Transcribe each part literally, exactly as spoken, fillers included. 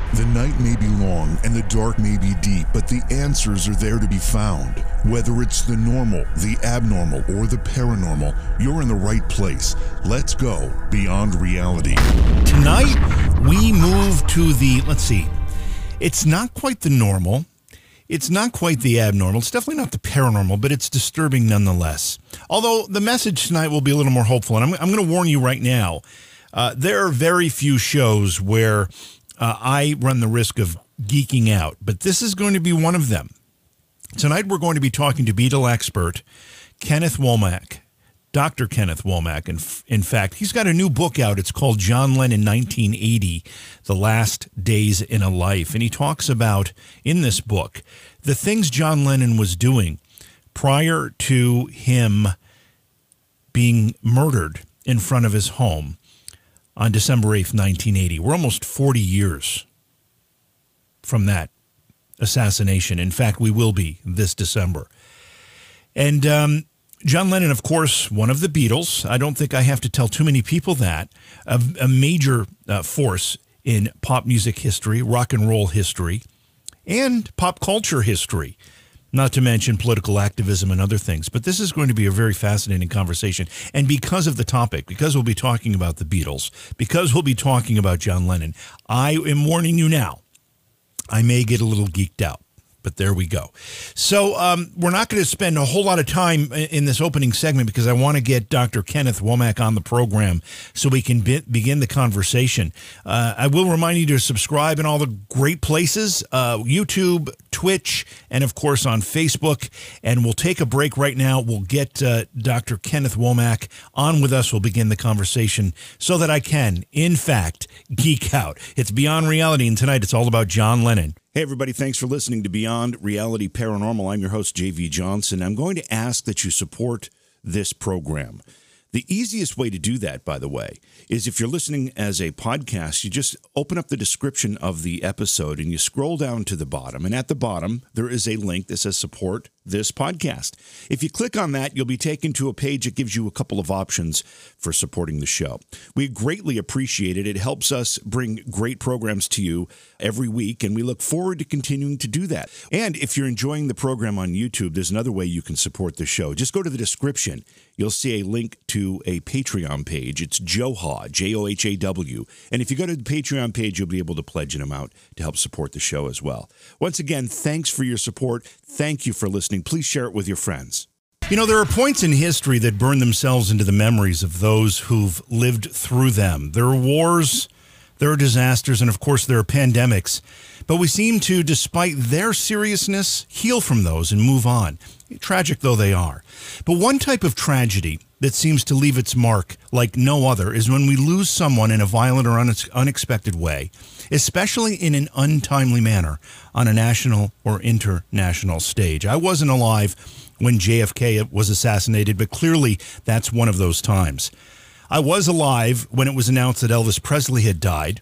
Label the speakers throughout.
Speaker 1: The night may be long and the dark may be deep, but the answers are there to be found. Whether it's the normal, the abnormal, or the paranormal, you're in the right place. Let's go beyond reality.
Speaker 2: Tonight, we move to the, let's see, it's not quite the normal. It's not quite the abnormal. It's definitely not the paranormal, but it's disturbing nonetheless. Although the message tonight will be a little more hopeful. And I'm, I'm going to warn you right now, uh, there are very few shows where Uh, I run the risk of geeking out, but this is going to be one of them. Tonight we're going to be talking to Beatle expert Kenneth Womack, Doctor Kenneth Womack. In, in fact, he's got a new book out. It's called John Lennon nineteen eighty, The Last Days in a Life. And he talks about, in this book, the things John Lennon was doing prior to him being murdered in front of his home on December eighth, nineteen eighty. We're almost forty years from that assassination. In fact, we will be this December. And um, John Lennon, of course, one of the Beatles. I don't think I have to tell too many people that. A, a major uh, force in pop music history, rock and roll history, and pop culture history. Not to mention political activism and other things. But this is going to be a very fascinating conversation. And because of the topic, because we'll be talking about the Beatles, because we'll be talking about John Lennon, I am warning you now, I may get a little geeked out. But there we go. So um, we're not going to spend a whole lot of time in this opening segment because I want to get Doctor Kenneth Womack on the program so we can be- begin the conversation. Uh, I will remind you to subscribe in all the great places, uh, YouTube, Twitch, and, of course, on Facebook. And we'll take a break right now. We'll get uh, Doctor Kenneth Womack on with us. We'll begin the conversation so that I can, in fact, geek out. It's Beyond Reality, and tonight it's all about John Lennon. Hey, everybody. Thanks for listening to Beyond Reality Paranormal. I'm your host, J V Johnson. I'm going to ask that you support this program. The easiest way to do that, by the way, is if you're listening as a podcast, you just open up the description of the episode and you scroll down to the bottom. And at the bottom, there is a link that says support this podcast. If you click on that, you'll be taken to a page that gives you a couple of options for supporting the show. We greatly appreciate it. It helps us bring great programs to you every week, and we look forward to continuing to do that. And if you're enjoying the program on YouTube, there's another way you can support the show. Just go to the description. You'll see a link to a Patreon page. It's Johaw, J O H A W. And if you go to the Patreon page, you'll be able to pledge an amount to help support the show as well. Once again, thanks for your support. Thank you for listening. Please share it with your friends. You know, there are points in history that burn themselves into the memories of those who've lived through them. There are wars, there are disasters, and of course there are pandemics. But we seem to, despite their seriousness, heal from those and move on, tragic though they are. But one type of tragedy that seems to leave its mark like no other is when we lose someone in a violent or unexpected way, especially in an untimely manner on a national or international stage. I wasn't alive when J F K was assassinated, but clearly that's one of those times. I was alive when it was announced that Elvis Presley had died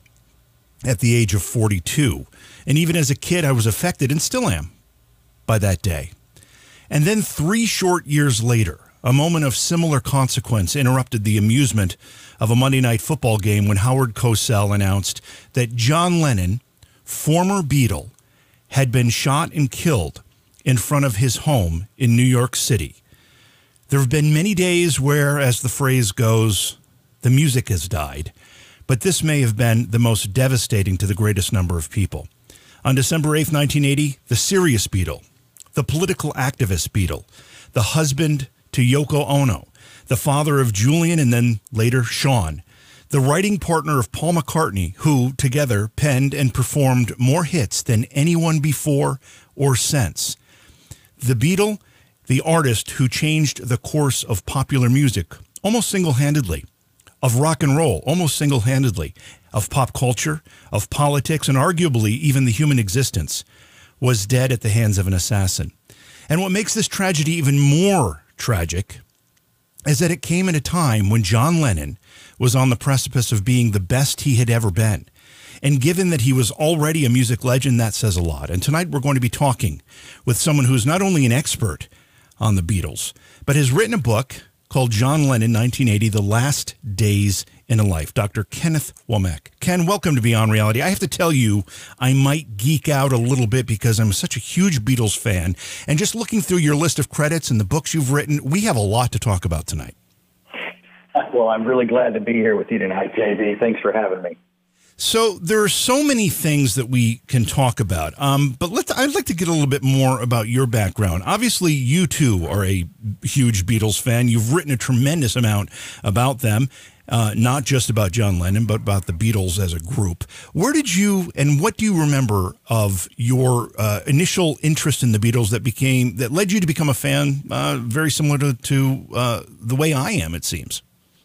Speaker 2: at the age of forty-two. And even as a kid, I was affected, and still am, by that day. And then three short years later, a moment of similar consequence interrupted the amusement of a Monday Night Football game when Howard Cosell announced that John Lennon, former Beatle, had been shot and killed in front of his home in New York City. There have been many days where, as the phrase goes, the music has died, but this may have been the most devastating to the greatest number of people. On December eighth, nineteen eighty, the serious Beatle, the political activist Beatle, the husband to Yoko Ono, the father of Julian and then later Sean, the writing partner of Paul McCartney, who together penned and performed more hits than anyone before or since. The Beatle, the artist who changed the course of popular music almost single-handedly, of rock and roll almost single-handedly, of pop culture, of politics, and arguably even the human existence, was dead at the hands of an assassin. And what makes this tragedy even more tragic is that it came at a time when John Lennon was on the precipice of being the best he had ever been. And given that he was already a music legend, that says a lot. And tonight we're going to be talking with someone who's not only an expert on the Beatles, but has written a book called John Lennon nineteen eighty, The Last Days in a Life, Doctor Kenneth Womack. Ken, welcome to Beyond Reality. I have to tell you, I might geek out a little bit because I'm such a huge Beatles fan. And just looking through your list of credits and the books you've written, we have a lot to talk about tonight.
Speaker 3: Well, I'm really glad to be here with you tonight, J B. Thanks for having me.
Speaker 2: So there are so many things that we can talk about, um, but let's, I'd like to get a little bit more about your background. Obviously, you too are a huge Beatles fan. You've written a tremendous amount about them, uh, not just about John Lennon, but about the Beatles as a group. Where did you, and what do you remember of your uh, initial interest in the Beatles that became, that led you to become a fan, uh, very similar to, to uh, the way I am, it seems?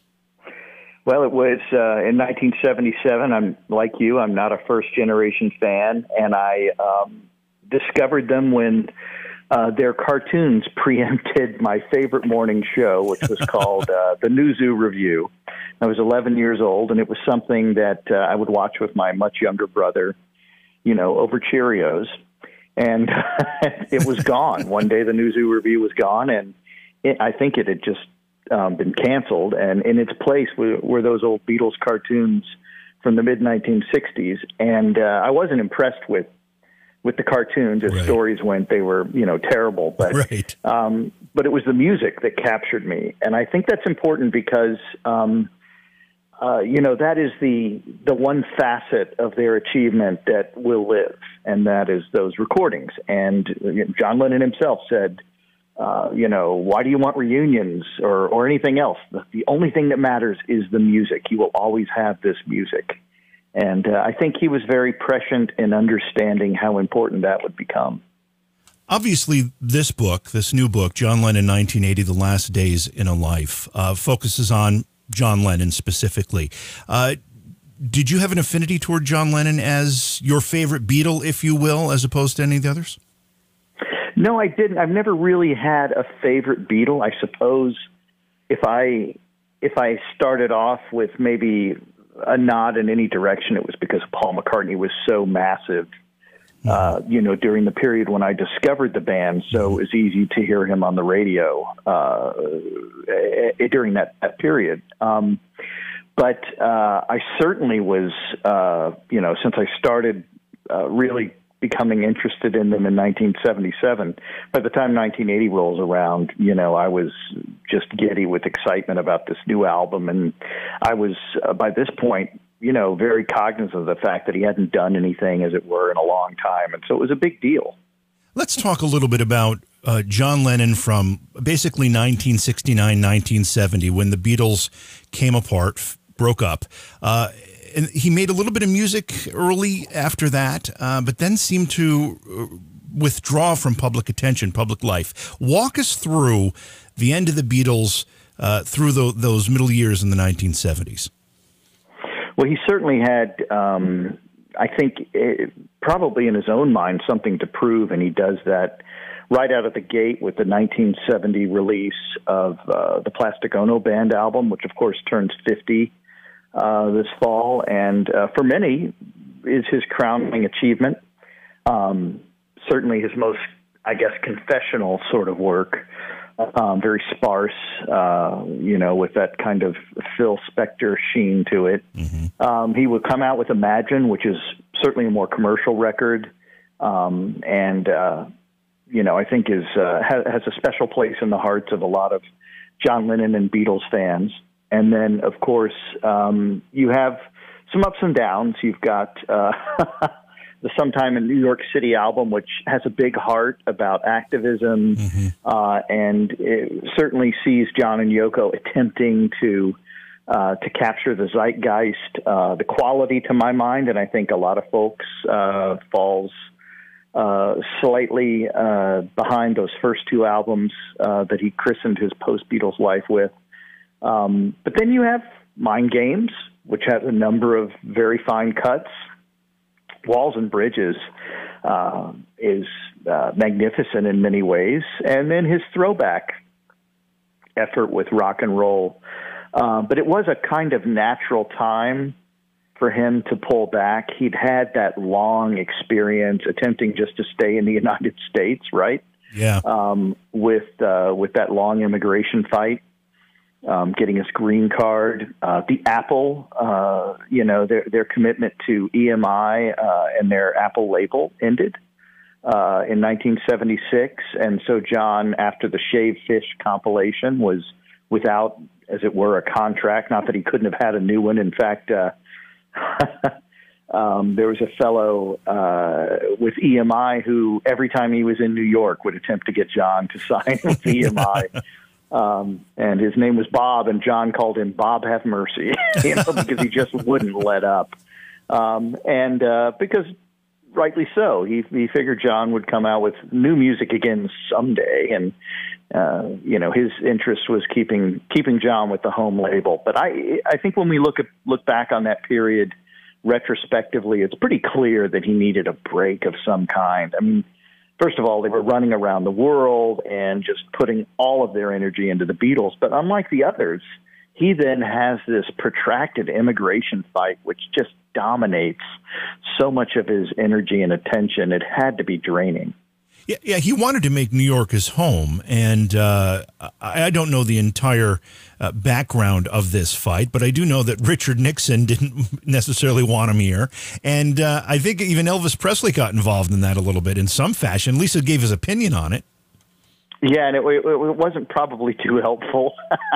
Speaker 3: Well, it was uh, in nineteen seventy-seven. I'm like you. I'm not a first-generation fan, and I um, discovered them when uh, their cartoons preempted my favorite morning show, which was called uh, the New Zoo Review. I was eleven years old, and it was something that uh, I would watch with my much younger brother, you know, over Cheerios. And it was gone. One day, the New Zoo Review was gone, and it, I think it had just Um, been canceled, and in its place were, were those old Beatles cartoons from the mid nineteen sixties. And uh, I wasn't impressed with with the cartoons. As
Speaker 2: right.
Speaker 3: stories went, they were, you know, terrible. But
Speaker 2: right.
Speaker 3: um, but it was the music that captured me, and I think that's important because um, uh, you know, that is the the one facet of their achievement that will live, and that is those recordings. And you know, John Lennon himself said, Uh, you know, why do you want reunions or, or anything else? The, the only thing that matters is the music. You will always have this music. And uh, I think he was very prescient in understanding how important that would become.
Speaker 2: Obviously, this book, this new book, John Lennon, nineteen eighty, The Last Days in a Life, uh, focuses on John Lennon specifically. Uh, did you have an affinity toward John Lennon as your favorite Beatle, if you will, as opposed to any of the others?
Speaker 3: No, I didn't. I've never really had a favorite Beatle. I suppose if I if I started off with maybe a nod in any direction, it was because Paul McCartney was so massive, uh, you know, during the period when I discovered the band. So it was easy to hear him on the radio uh, during that, that period. Um, but uh, I certainly was, uh, you know, since I started uh, really becoming interested in them in nineteen seventy-seven. By the time nineteen eighty rolls around, you know, I was just giddy with excitement about this new album. And I was, uh, by this point, you know, very cognizant of the fact that he hadn't done anything, as it were, in a long time. And so it was a big deal. Let's
Speaker 2: talk a little bit about uh, John Lennon from basically nineteen sixty-nine, nineteen seventy, when the Beatles came apart, broke up. Uh, And he made a little bit of music early after that, uh, but then seemed to withdraw from public attention, public life. Walk us through the end of the Beatles uh, through the, those middle years in the nineteen seventies.
Speaker 3: Well, he certainly had, um, I think, it, probably in his own mind, something to prove, and he does that right out of the gate with the nineteen seventy release of uh, the Plastic Ono Band album, which, of course, turns fifty Uh, this fall, and uh, for many is his crowning achievement. Um, certainly his most, I guess, confessional sort of work, um, very sparse, uh, you know, with that kind of Phil Spector sheen to it. Mm-hmm. Um, he would come out with Imagine, which is certainly a more commercial record, um, and, uh, you know, I think is uh, has, has a special place in the hearts of a lot of John Lennon and Beatles fans. And then, of course, um, you have some ups and downs. You've got uh, the Sometime in New York City album, which has a big heart about activism, mm-hmm. uh, and it certainly sees John and Yoko attempting to uh, to capture the zeitgeist. Uh, the quality, to my mind, and I think a lot of folks, uh, falls uh, slightly uh, behind those first two albums uh, that he christened his post-Beatles life with. Um, but then you have Mind Games, which has a number of very fine cuts. Walls and Bridges uh, is uh, magnificent in many ways. And then his throwback effort with Rock and Roll. Uh, but it was a kind of natural time for him to pull back. He'd had that long experience attempting just to stay in the United States, right?
Speaker 2: Yeah.
Speaker 3: Um, with uh, with that long immigration fight. um, getting his green card, uh, the Apple, uh, you know, their their commitment to E M I uh, and their Apple label ended uh, in nineteen seventy-six, and so John, after the Shaved Fish compilation, was without, as it were, a contract. Not that he couldn't have had a new one. In fact, uh, um, there was a fellow uh, with E M I who, every time he was in New York, would attempt to get John to sign with E M I. Um, and his name was Bob, and John called him Bob Have Mercy, you know, because he just wouldn't let up. Um, and uh, because, rightly so, he, he figured John would come out with new music again someday, and uh, you know, his interest was keeping keeping John with the home label. But I I think when we look at look back on that period retrospectively, it's pretty clear that he needed a break of some kind. I mean, first of all, they were running around the world and just putting all of their energy into the Beatles. But unlike the others, he then has this protracted immigration fight, which just dominates so much of his energy and attention. It had to be draining.
Speaker 2: Yeah, yeah, he wanted to make New York his home, and uh, I don't know the entire uh, background of this fight, but I do know that Richard Nixon didn't necessarily want him here, and uh, I think even Elvis Presley got involved in that a little bit in some fashion. Lisa gave his opinion on it.
Speaker 3: Yeah, and it, it, it wasn't probably too helpful.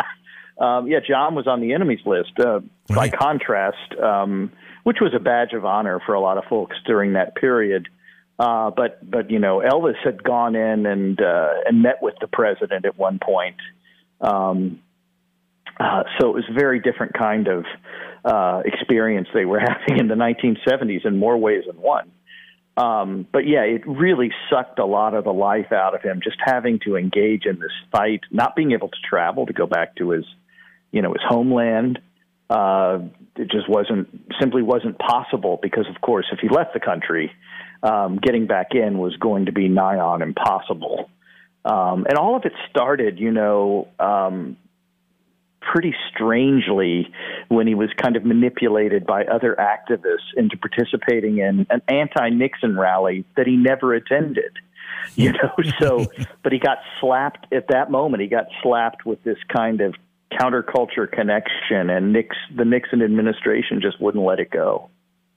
Speaker 3: um, yeah, John was on the enemies list. Uh, right. By contrast, um, which was a badge of honor for a lot of folks during that period. Uh, but, but you know, Elvis had gone in and uh, and met with the president at one point. Um, uh, so it was a very different kind of uh, experience they were having in the nineteen seventies in more ways than one. Um, but, yeah, it really sucked a lot of the life out of him, just having to engage in this fight, not being able to travel to go back to his, you know, his homeland. Uh, it just wasn't, simply wasn't possible because, of course, if he left the country, Um, getting back in was going to be nigh on impossible. Um, and all of it started, you know, um, pretty strangely when he was kind of manipulated by other activists into participating in an anti-Nixon rally that he never attended. You know, so, but he got slapped at that moment. He got slapped with this kind of counterculture connection, and Nix, the Nixon administration just wouldn't let it go.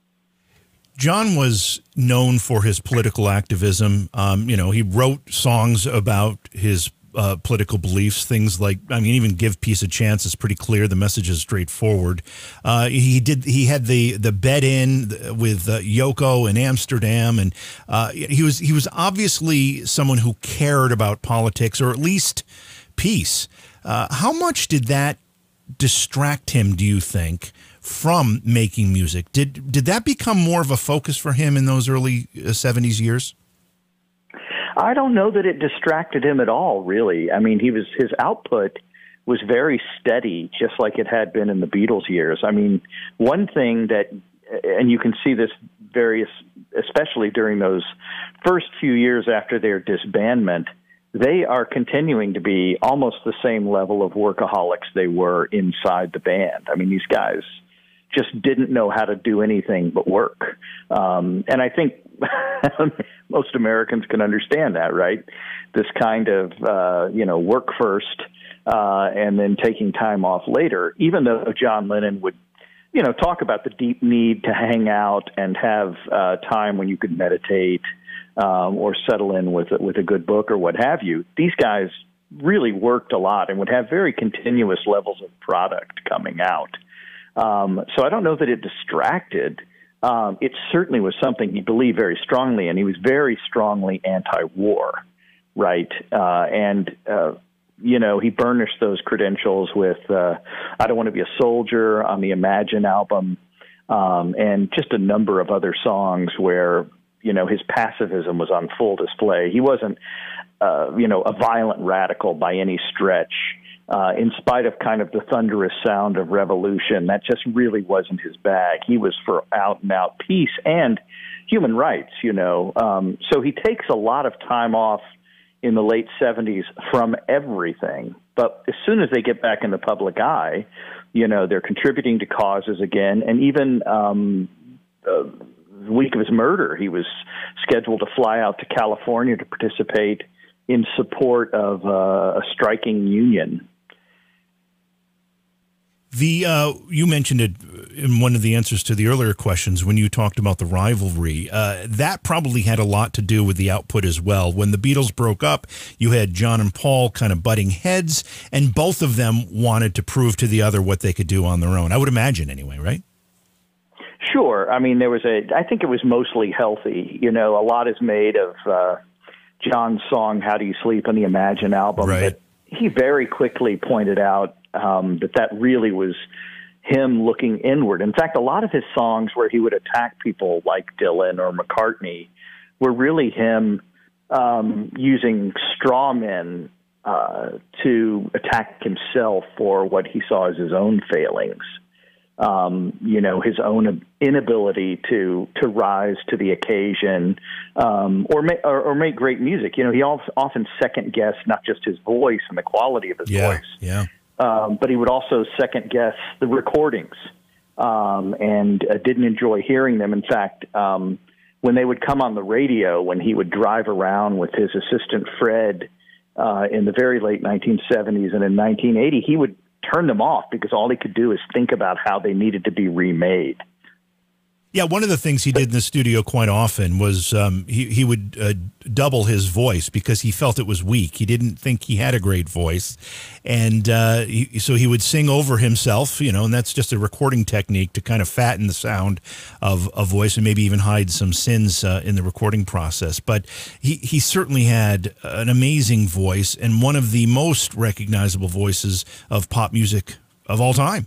Speaker 2: John was known for his political activism. Um, you know, he wrote songs about his uh, political beliefs, things like, I mean, even Give Peace a Chance is pretty clear. The message is straightforward. Uh, he did. He had the the bed in with uh, Yoko in Amsterdam, and uh, he was he was obviously someone who cared about politics, or at least peace. Uh, how much did that distract him, do you think, from making music? Did did that become more of a focus for him in those early seventies years?
Speaker 3: I don't know that it distracted him at all, really. I mean, he was his output was very steady, just like it had been in the Beatles years. I mean, one thing that, and you can see this various, especially during those first few years after their disbandment, they are continuing to be almost the same level of workaholics they were inside the band. I mean, these guys just didn't know how to do anything but work. Um, and I think most Americans can understand that, right? This kind of, uh, you know, work first uh, and then taking time off later, even though John Lennon would, you know, talk about the deep need to hang out and have uh, time when you could meditate um, or settle in with, with a good book or what have you. These guys really worked a lot and would have very continuous levels of product coming out. Um, so I don't know that it distracted. Um, it certainly was something he believed very strongly, and he was very strongly anti-war, right? Uh, and, uh, you know, he burnished those credentials with uh, I Don't Want to Be a Soldier on the Imagine album, um, and just a number of other songs where, you know, his pacifism was on full display. He wasn't, uh, you know, a violent radical by any stretch. Uh, in spite of kind of the thunderous sound of revolution, that just really wasn't his bag. He was for out-and-out peace and human rights, you know. Um, so he takes a lot of time off in the late seventies from everything. But as soon as they get back in the public eye, you know, they're contributing to causes again. And even um, uh, the week of his murder, he was scheduled to fly out to California to participate in support of uh, a striking union.
Speaker 2: The uh, you mentioned it in one of the answers to the earlier questions when you talked about the rivalry. Uh, that probably had a lot to do with the output as well. When the Beatles broke up, you had John and Paul kind of butting heads, and both of them wanted to prove to the other what they could do on their own. I would imagine, anyway, right?
Speaker 3: Sure. I mean, there was a. I think it was mostly healthy. You know, a lot is made of uh, John's song "How Do You Sleep" on the Imagine album,
Speaker 2: right.
Speaker 3: but he very quickly pointed out um, that that really was him looking inward. In fact, a lot of his songs where he would attack people like Dylan or McCartney were really him um, using straw men uh, to attack himself for what he saw as his own failings. Um, you know, his own inability to to rise to the occasion, um, or, ma- or or make great music. You know, he often second guessed not just his voice and the quality of his
Speaker 2: yeah,
Speaker 3: voice,
Speaker 2: yeah,
Speaker 3: um, but he would also second guess the recordings, um, and uh, didn't enjoy hearing them. In fact, um, when they would come on the radio, when he would drive around with his assistant Fred uh, in the very late nineteen seventies and in nineteen eighty, he would turn them off because all he could do is think about how they needed to be remade.
Speaker 2: Yeah, one of the things he did in the studio quite often was um, he, he would uh, double his voice because he felt it was weak. He didn't think he had a great voice. And uh, he, so he would sing over himself, you know, and that's just a recording technique to kind of fatten the sound of a voice and maybe even hide some sins uh, in the recording process. But he, he certainly had an amazing voice and one of the most recognizable voices of pop music of all time.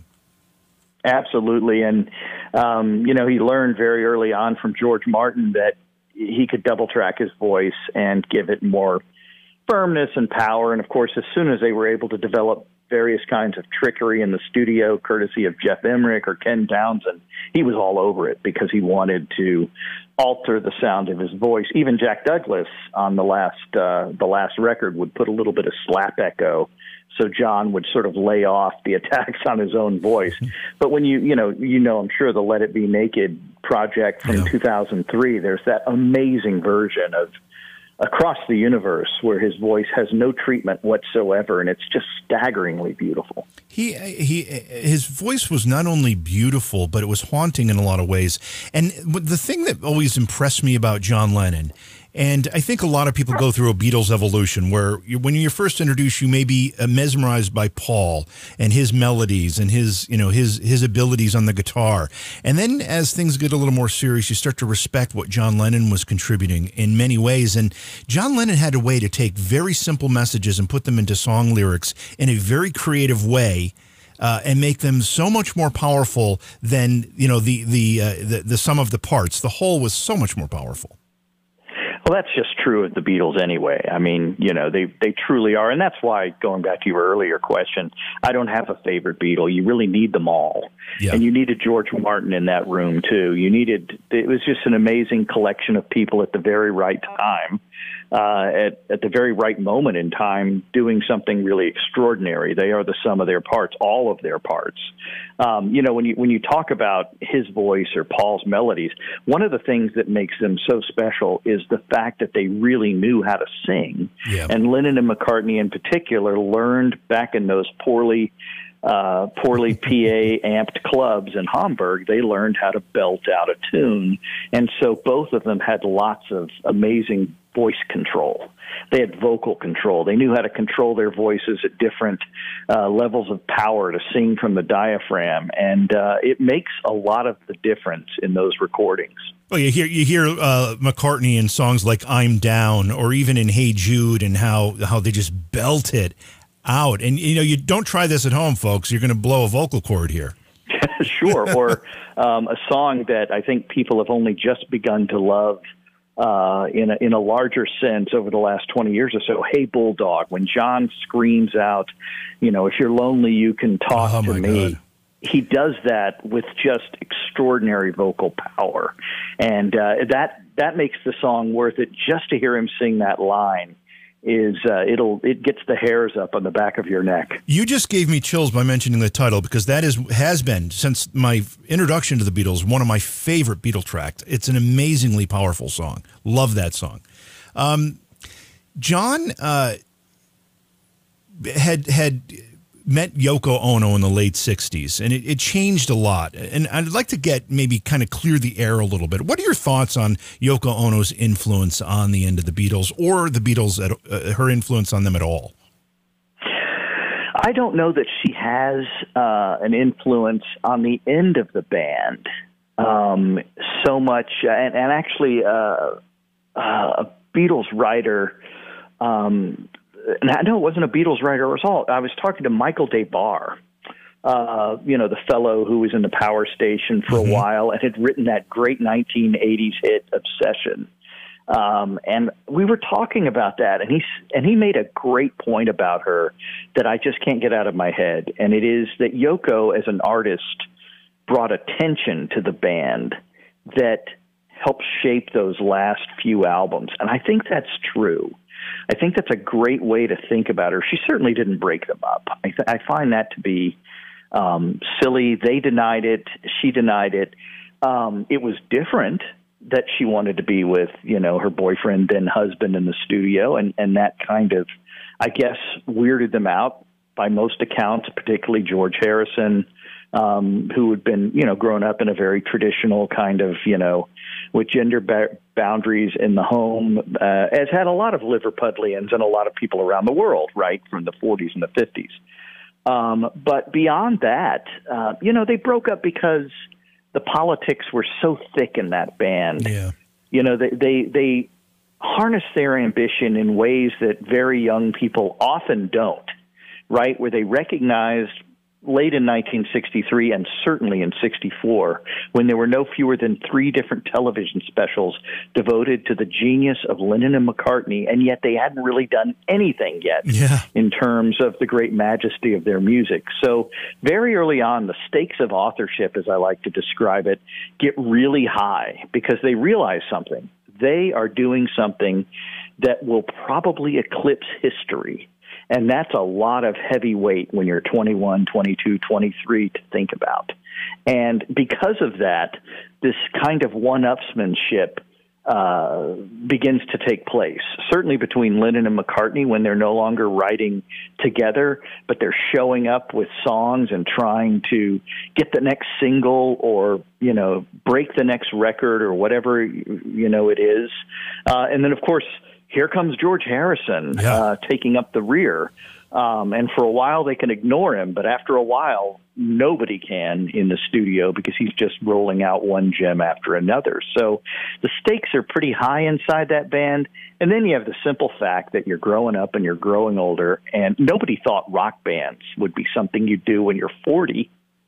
Speaker 3: Absolutely. And, um, you know, he learned very early on from George Martin that he could double track his voice and give it more firmness and power. And, of course, as soon as they were able to develop various kinds of trickery in the studio, courtesy of Jeff Emmerich or Ken Townsend, he was all over it because he wanted to alter the sound of his voice. Even Jack Douglas on the last uh, the last record would put a little bit of slap echo, so John would sort of lay off the attacks on his own voice. But when you, you know, you know, I'm sure the Let It Be Naked project from yeah. two thousand three, there's that amazing version of Across the Universe where his voice has no treatment whatsoever, and it's just staggeringly beautiful.
Speaker 2: He he his voice was not only beautiful, but it was haunting in a lot of ways. And the thing that always impressed me about John Lennon, and I think a lot of people go through a Beatles evolution where you, when you're first introduced, you may be mesmerized by Paul and his melodies and his, you know, his his abilities on the guitar. And then as things get a little more serious, you start to respect what John Lennon was contributing in many ways. And John Lennon had a way to take very simple messages and put them into song lyrics in a very creative way. Uh, and make them so much more powerful than, you know, the the, uh, the the sum of the parts. The whole was so much more powerful.
Speaker 3: Well, that's just true of the Beatles anyway. I mean, you know, they they truly are. And that's why, going back to your earlier question, I don't have a favorite Beatle. You really need them all. Yeah. And you needed George Martin in that room, too. You needed, it was just an amazing collection of people at the very right time, uh, at, at the very right moment in time, doing something really extraordinary. They are the sum of their parts, all of their parts. Um, you know, when you when you talk about his voice or Paul's melodies, one of the things that makes them so special is the fact that they really knew how to sing. Yeah. And Lennon and McCartney in particular learned back in those poorly uh, poorly P A amped clubs in Hamburg, they learned how to belt out a tune. And so both of them had lots of amazing voice control. They had vocal control. They knew how to control their voices at different uh, levels of power to sing from the diaphragm, and uh, it makes a lot of the difference in those recordings.
Speaker 2: Well, you hear you hear uh, McCartney in songs like "I'm Down" or even in "Hey Jude," and how how they just belt it out. And you know, you don't try this at home, folks. You're going to blow a vocal cord here.
Speaker 3: Sure, or um, a song that I think people have only just begun to love. Uh, in a, in a larger sense over the last twenty years or so, Hey Bulldog, when John screams out, you know, if you're lonely, you can talk
Speaker 2: oh,
Speaker 3: to
Speaker 2: my
Speaker 3: me.
Speaker 2: God.
Speaker 3: He does that with just extraordinary vocal power. And uh, that that makes the song worth it. Just to hear him sing that line is uh, it'll it gets the hairs up on the back of your neck.
Speaker 2: You just gave me chills by mentioning the title, because that is has been, since my introduction to the Beatles, one of my favorite Beatle tracks. It's an amazingly powerful song. Love that song. Um, John uh, had had met Yoko Ono in the late sixties, and it, it changed a lot. And I'd like to get maybe kind of clear the air a little bit. What are your thoughts on Yoko Ono's influence on the end of the Beatles, or the Beatles, at, uh, her influence on them at all?
Speaker 3: I don't know that she has uh, an influence on the end of the band um, so much. And, and actually, uh, uh, a Beatles writer, um, and I know it wasn't a Beatles writer at all. I was talking to Michael DeBar, uh, you know, the fellow who was in the Power Station for mm-hmm. a while and had written that great nineteen eighties hit Obsession. Um, and we were talking about that, and he and he made a great point about her that I just can't get out of my head. And it is that Yoko, as an artist, brought attention to the band that helped shape those last few albums. And I think that's true. I think that's a great way to think about her. She certainly didn't break them up. I, th- I find that to be um, silly. They denied it. She denied it. Um, it was different that she wanted to be with, you know, her boyfriend, then husband, in the studio. And, and that kind of, I guess, weirded them out by most accounts, particularly George Harrison, um, who had been, you know, grown up in a very traditional kind of, you know, with gender ba- boundaries in the home, uh, has had a lot of Liverpudlians and a lot of people around the world, right, from the forties and the fifties. Um, but beyond that, uh, you know, they broke up because the politics were so thick in that band.
Speaker 2: Yeah.
Speaker 3: You know, they, they, they harness their ambition in ways that very young people often don't, right? Where they recognized late in nineteen sixty-three and certainly in sixty-four, when there were no fewer than three different television specials devoted to the genius of Lennon and McCartney, and yet they hadn't really done anything yet
Speaker 2: yeah.
Speaker 3: in terms of the great majesty of their music. So very early on, the stakes of authorship, as I like to describe it, get really high because they realize something. They are doing something that will probably eclipse history. And that's a lot of heavy weight when you're twenty-one, twenty-two, twenty-three to think about. And because of that, this kind of one-upsmanship uh, begins to take place, certainly between Lennon and McCartney when they're no longer writing together, but they're showing up with songs and trying to get the next single or, you know, break the next record or whatever, you know, it is. Uh, and then, of course, here comes George Harrison
Speaker 2: yeah.
Speaker 3: uh, taking up the rear. Um, and for a while they can ignore him, but after a while, nobody can in the studio because he's just rolling out one gem after another. So the stakes are pretty high inside that band. And then you have the simple fact that you're growing up and you're growing older, and nobody thought rock bands would be something you do when you're forty,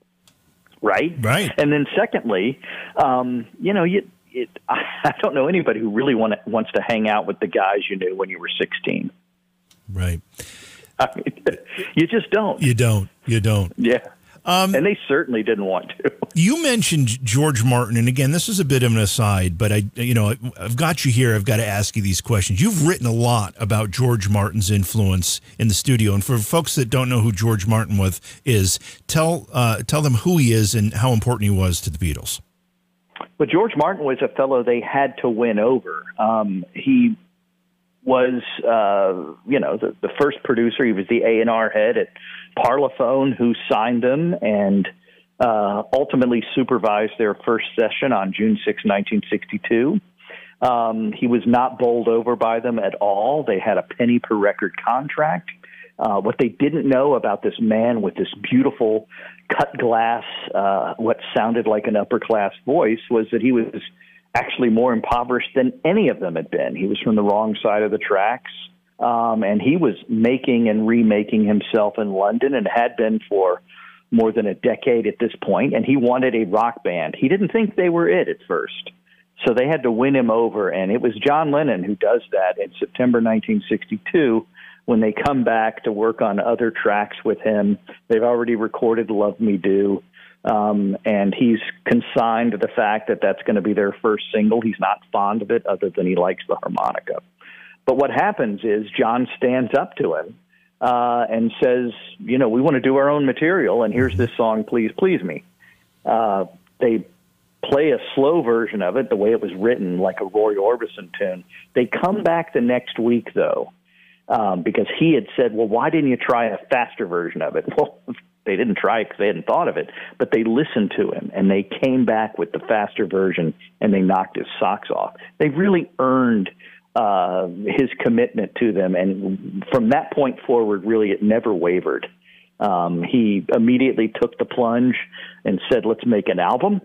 Speaker 3: right?
Speaker 2: Right.
Speaker 3: And then secondly, um, you know, you It, I don't know anybody who really want to, wants to hang out with the guys you knew when you were sixteen.
Speaker 2: Right.
Speaker 3: I mean, you just don't.
Speaker 2: You don't. You don't.
Speaker 3: Yeah.
Speaker 2: Um,
Speaker 3: and they certainly didn't want to.
Speaker 2: You mentioned George Martin, and again, this is a bit of an aside, but I, you know, I've got you here. I've got to ask you these questions. You've written a lot about George Martin's influence in the studio, and for folks that don't know who George Martin was, is tell uh, tell them who he is and how important he was to the Beatles.
Speaker 3: But George Martin was a fellow they had to win over. Um, he was, uh, you know, the, the first producer. He was the A and R head at Parlophone, who signed them and uh, ultimately supervised their first session on June sixth, nineteen sixty-two. Um, he was not bowled over by them at all. They had a penny per record contract. Uh, what they didn't know about this man with this beautiful cut glass, uh, what sounded like an upper-class voice, was that he was actually more impoverished than any of them had been. He was from the wrong side of the tracks, um, and he was making and remaking himself in London and had been for more than a decade at this point, and he wanted a rock band. He didn't think they were it at first, so they had to win him over, and it was John Lennon who does that in September nineteen sixty-two. When they come back to work on other tracks with him. They've already recorded Love Me Do, um, and he's consigned to the fact that that's going to be their first single. He's not fond of it other than he likes the harmonica. But what happens is John stands up to him uh, and says, you know, we want to do our own material, and here's this song, Please Please Me. Uh, they play a slow version of it, the way it was written, like a Roy Orbison tune. They come back the next week, though, um, because he had said, well, why didn't you try a faster version of it? Well, they didn't try it because they hadn't thought of it, but they listened to him, and they came back with the faster version, and they knocked his socks off. They really earned uh, his commitment to them, and from that point forward, really, it never wavered. Um, he immediately took the plunge and said, let's make an album.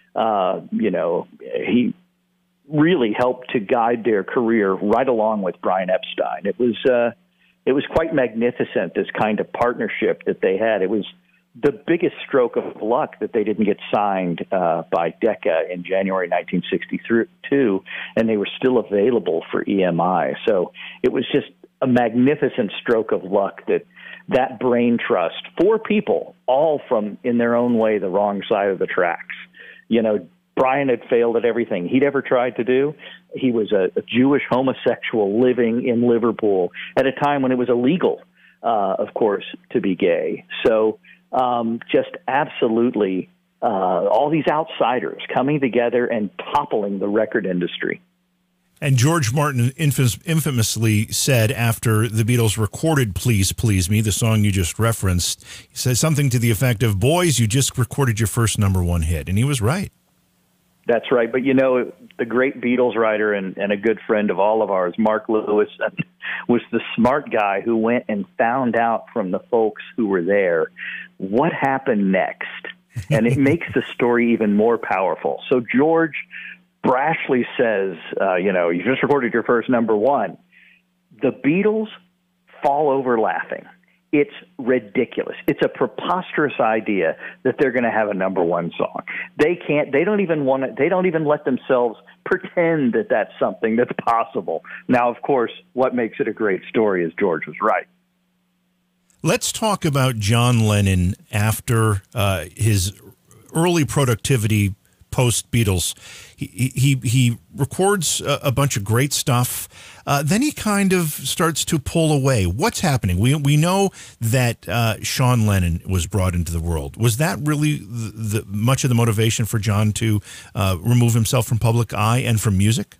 Speaker 3: Uh, you know, he really helped to guide their career right along with Brian Epstein. It was uh, it was quite magnificent, this kind of partnership that they had. It was the biggest stroke of luck that they didn't get signed uh, by Decca in January nineteen sixty-two, and they were still available for E M I. So it was just a magnificent stroke of luck that that brain trust, four people, all from, in their own way, the wrong side of the tracks. You know, Brian had failed at everything he'd ever tried to do. He was a, a Jewish homosexual living in Liverpool at a time when it was illegal, uh, of course, to be gay. So um, just absolutely uh, all these outsiders coming together and toppling the record industry.
Speaker 2: And George Martin infamously said after the Beatles recorded Please Please Me, the song you just referenced, he said something to the effect of, boys, you just recorded your first number one hit. And he was right.
Speaker 3: That's right. But, you know, the great Beatles writer and, and a good friend of all of ours, Mark Lewis, was the smart guy who went and found out from the folks who were there what happened next. And it makes the story even more powerful. So George brashly says, uh, you know, you just recorded your first number one. The Beatles fall over laughing. It's ridiculous. It's a preposterous idea that they're going to have a number one song. They can't, they don't even want to, they don't even let themselves pretend that that's something that's possible. Now, of course, what makes it a great story is George was right.
Speaker 2: Let's talk about John Lennon after uh, his early productivity post-Beatles. He, he he records a, a bunch of great stuff. Uh, then he kind of starts to pull away. What's happening? We we know that uh, Sean Lennon was brought into the world. Was that really the, the much of the motivation for John to uh, remove himself from public eye and from music?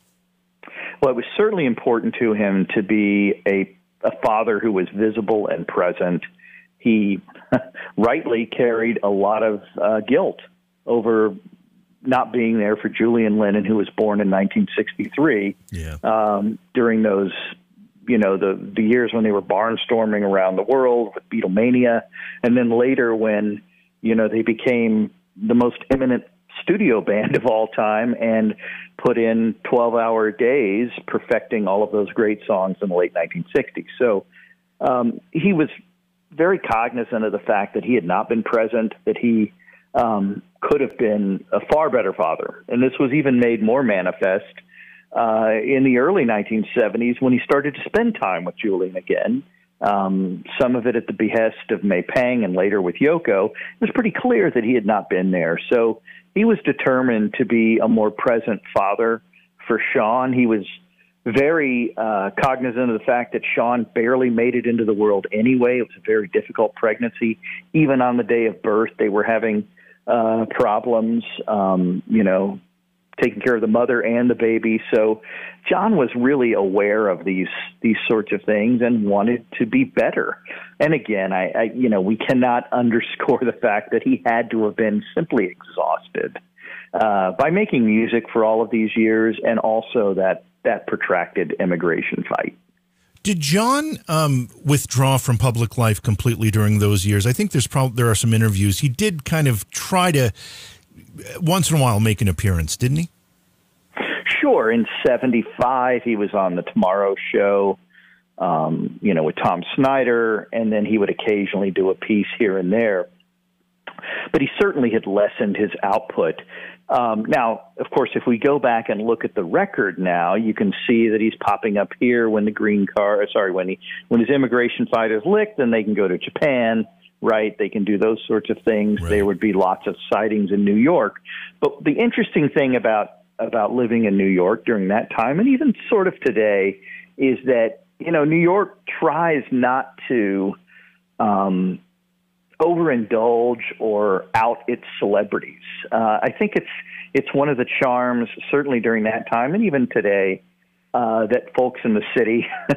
Speaker 3: Well, it was certainly important to him to be a, a father who was visible and present. He rightly carried a lot of uh, guilt over not being there for Julian Lennon, who was born in nineteen sixty-three,
Speaker 2: yeah.
Speaker 3: um, during those, you know, the, the years when they were barnstorming around the world with Beatlemania. And then later when, you know, they became the most eminent studio band of all time and put in twelve-hour days perfecting all of those great songs in the late nineteen sixties. So um, he was very cognizant of the fact that he had not been present, that he um, could have been a far better father. And this was even made more manifest uh, in the early nineteen seventies when he started to spend time with Julian again. Um, some of it at the behest of May Pang and later with Yoko. It was pretty clear that he had not been there. So he was determined to be a more present father for Sean. He was very uh, cognizant of the fact that Sean barely made it into the world anyway. It was a very difficult pregnancy. Even on the day of birth, they were having uh, problems, um, you know, taking care of the mother and the baby. So John was really aware of these these sorts of things and wanted to be better. And again, I, I you know, we cannot underscore the fact that he had to have been simply exhausted uh, by making music for all of these years, and also that that protracted immigration fight.
Speaker 2: Did John um, withdraw from public life completely during those years? I think there's probably there are some interviews. He did kind of try to once in a while make an appearance, didn't he?
Speaker 3: Sure. In seventy-five, he was on the Tomorrow Show, um, you know, with Tom Snyder, and then he would occasionally do a piece here and there. But he certainly had lessened his output. Um, now, of course, if we go back and look at the record now, you can see that he's popping up here when the green card, sorry, when he when his immigration fight is licked, then they can go to Japan, right? They can do those sorts of things. Right. There would be lots of sightings in New York. But the interesting thing about about living in New York during that time, and even sort of today, is that, you know, New York tries not to um, overindulge or out its celebrities. Uh, I think it's it's one of the charms, certainly during that time and even today, uh, that folks in the city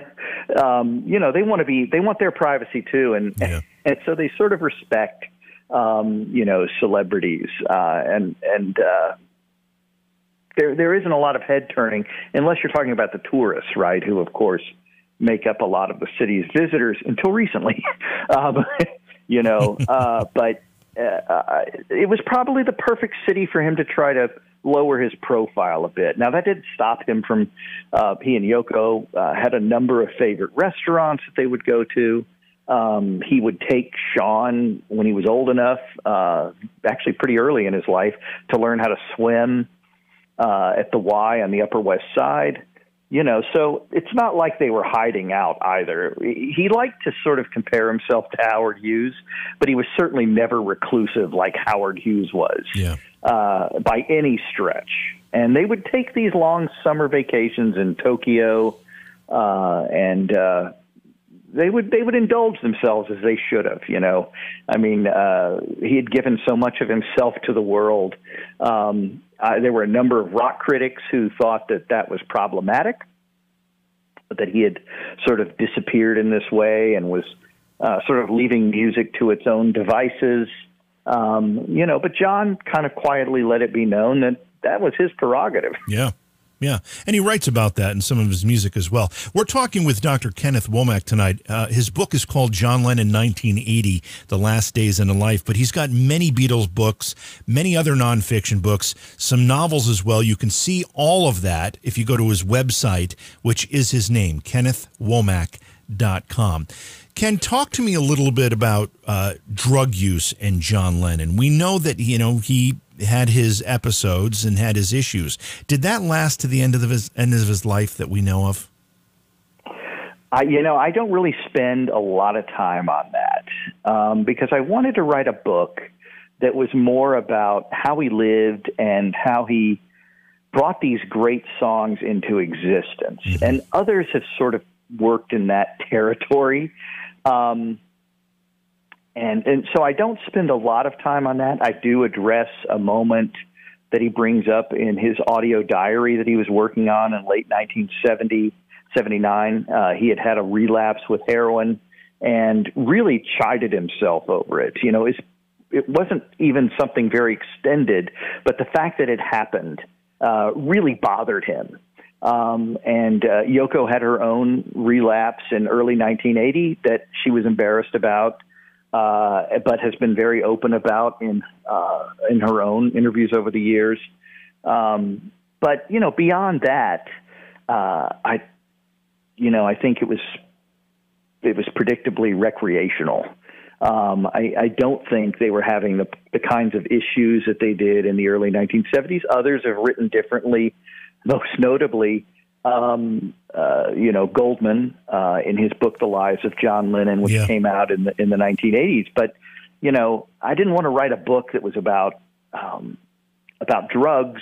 Speaker 3: um, you know, they want to be, they want their privacy too. And, yeah. and so they sort of respect, um, you know, celebrities. Uh, and, and, uh, there, there isn't a lot of head turning unless you're talking about the tourists, right? Who of course make up a lot of the city's visitors until recently, um, you know, uh, but, uh, it was probably the perfect city for him to try to lower his profile a bit. Now, that didn't stop him from, uh, he and Yoko uh, had a number of favorite restaurants that they would go to. Um, he would take Sean when he was old enough, uh, actually pretty early in his life, to learn how to swim uh, at the Y on the Upper West Side. You know, so it's not like they were hiding out either. He liked to sort of compare himself to Howard Hughes, but he was certainly never reclusive like Howard Hughes was.
Speaker 2: Yeah.
Speaker 3: Uh, by any stretch. And they would take these long summer vacations in Tokyo, uh, and uh, they would they would indulge themselves as they should have. You know, I mean, uh, he had given so much of himself to the world. Um, uh, there were a number of rock critics who thought that that was problematic, that he had sort of disappeared in this way and was uh, sort of leaving music to its own devices. Um, you know, but John kind of quietly let it be known that that was his prerogative.
Speaker 2: Yeah, yeah. And he writes about that in some of his music as well. We're talking with Doctor Kenneth Womack tonight. Uh, his book is called John Lennon nineteen eighty, The Last Days in a Life, but he's got many Beatles books, many other nonfiction books, some novels as well. You can see all of that if you go to his website, which is his name, kenneth womack dot com. Ken, talk to me a little bit about uh, drug use and John Lennon. We know that, you know, he had his episodes and had his issues. Did that last to the end of his end of his life that we know of?
Speaker 3: I, you know, I don't really spend a lot of time on that um, because I wanted to write a book that was more about how he lived and how he brought these great songs into existence. Mm-hmm. And others have sort of worked in that territory. Um, and, and so I don't spend a lot of time on that. I do address a moment that he brings up in his audio diary that he was working on in late nineteen seventy, seventy-nine. Uh, he had had a relapse with heroin and really chided himself over it. You know, it's, it wasn't even something very extended, but the fact that it happened uh, really bothered him. Um, and uh, Yoko had her own relapse in early nineteen eighty that she was embarrassed about, uh, but has been very open about in uh, in her own interviews over the years. Um, but you know, beyond that, uh, I, you know, I think it was it was predictably recreational. Um, I, I don't think they were having the the kinds of issues that they did in the early nineteen seventies. Others have written differently. Most notably, um, uh, you know, Goldman uh, in his book "The Lives of John Lennon," which yeah. came out in the in the nineteen eighties. But you know, I didn't want to write a book that was about um, about drugs.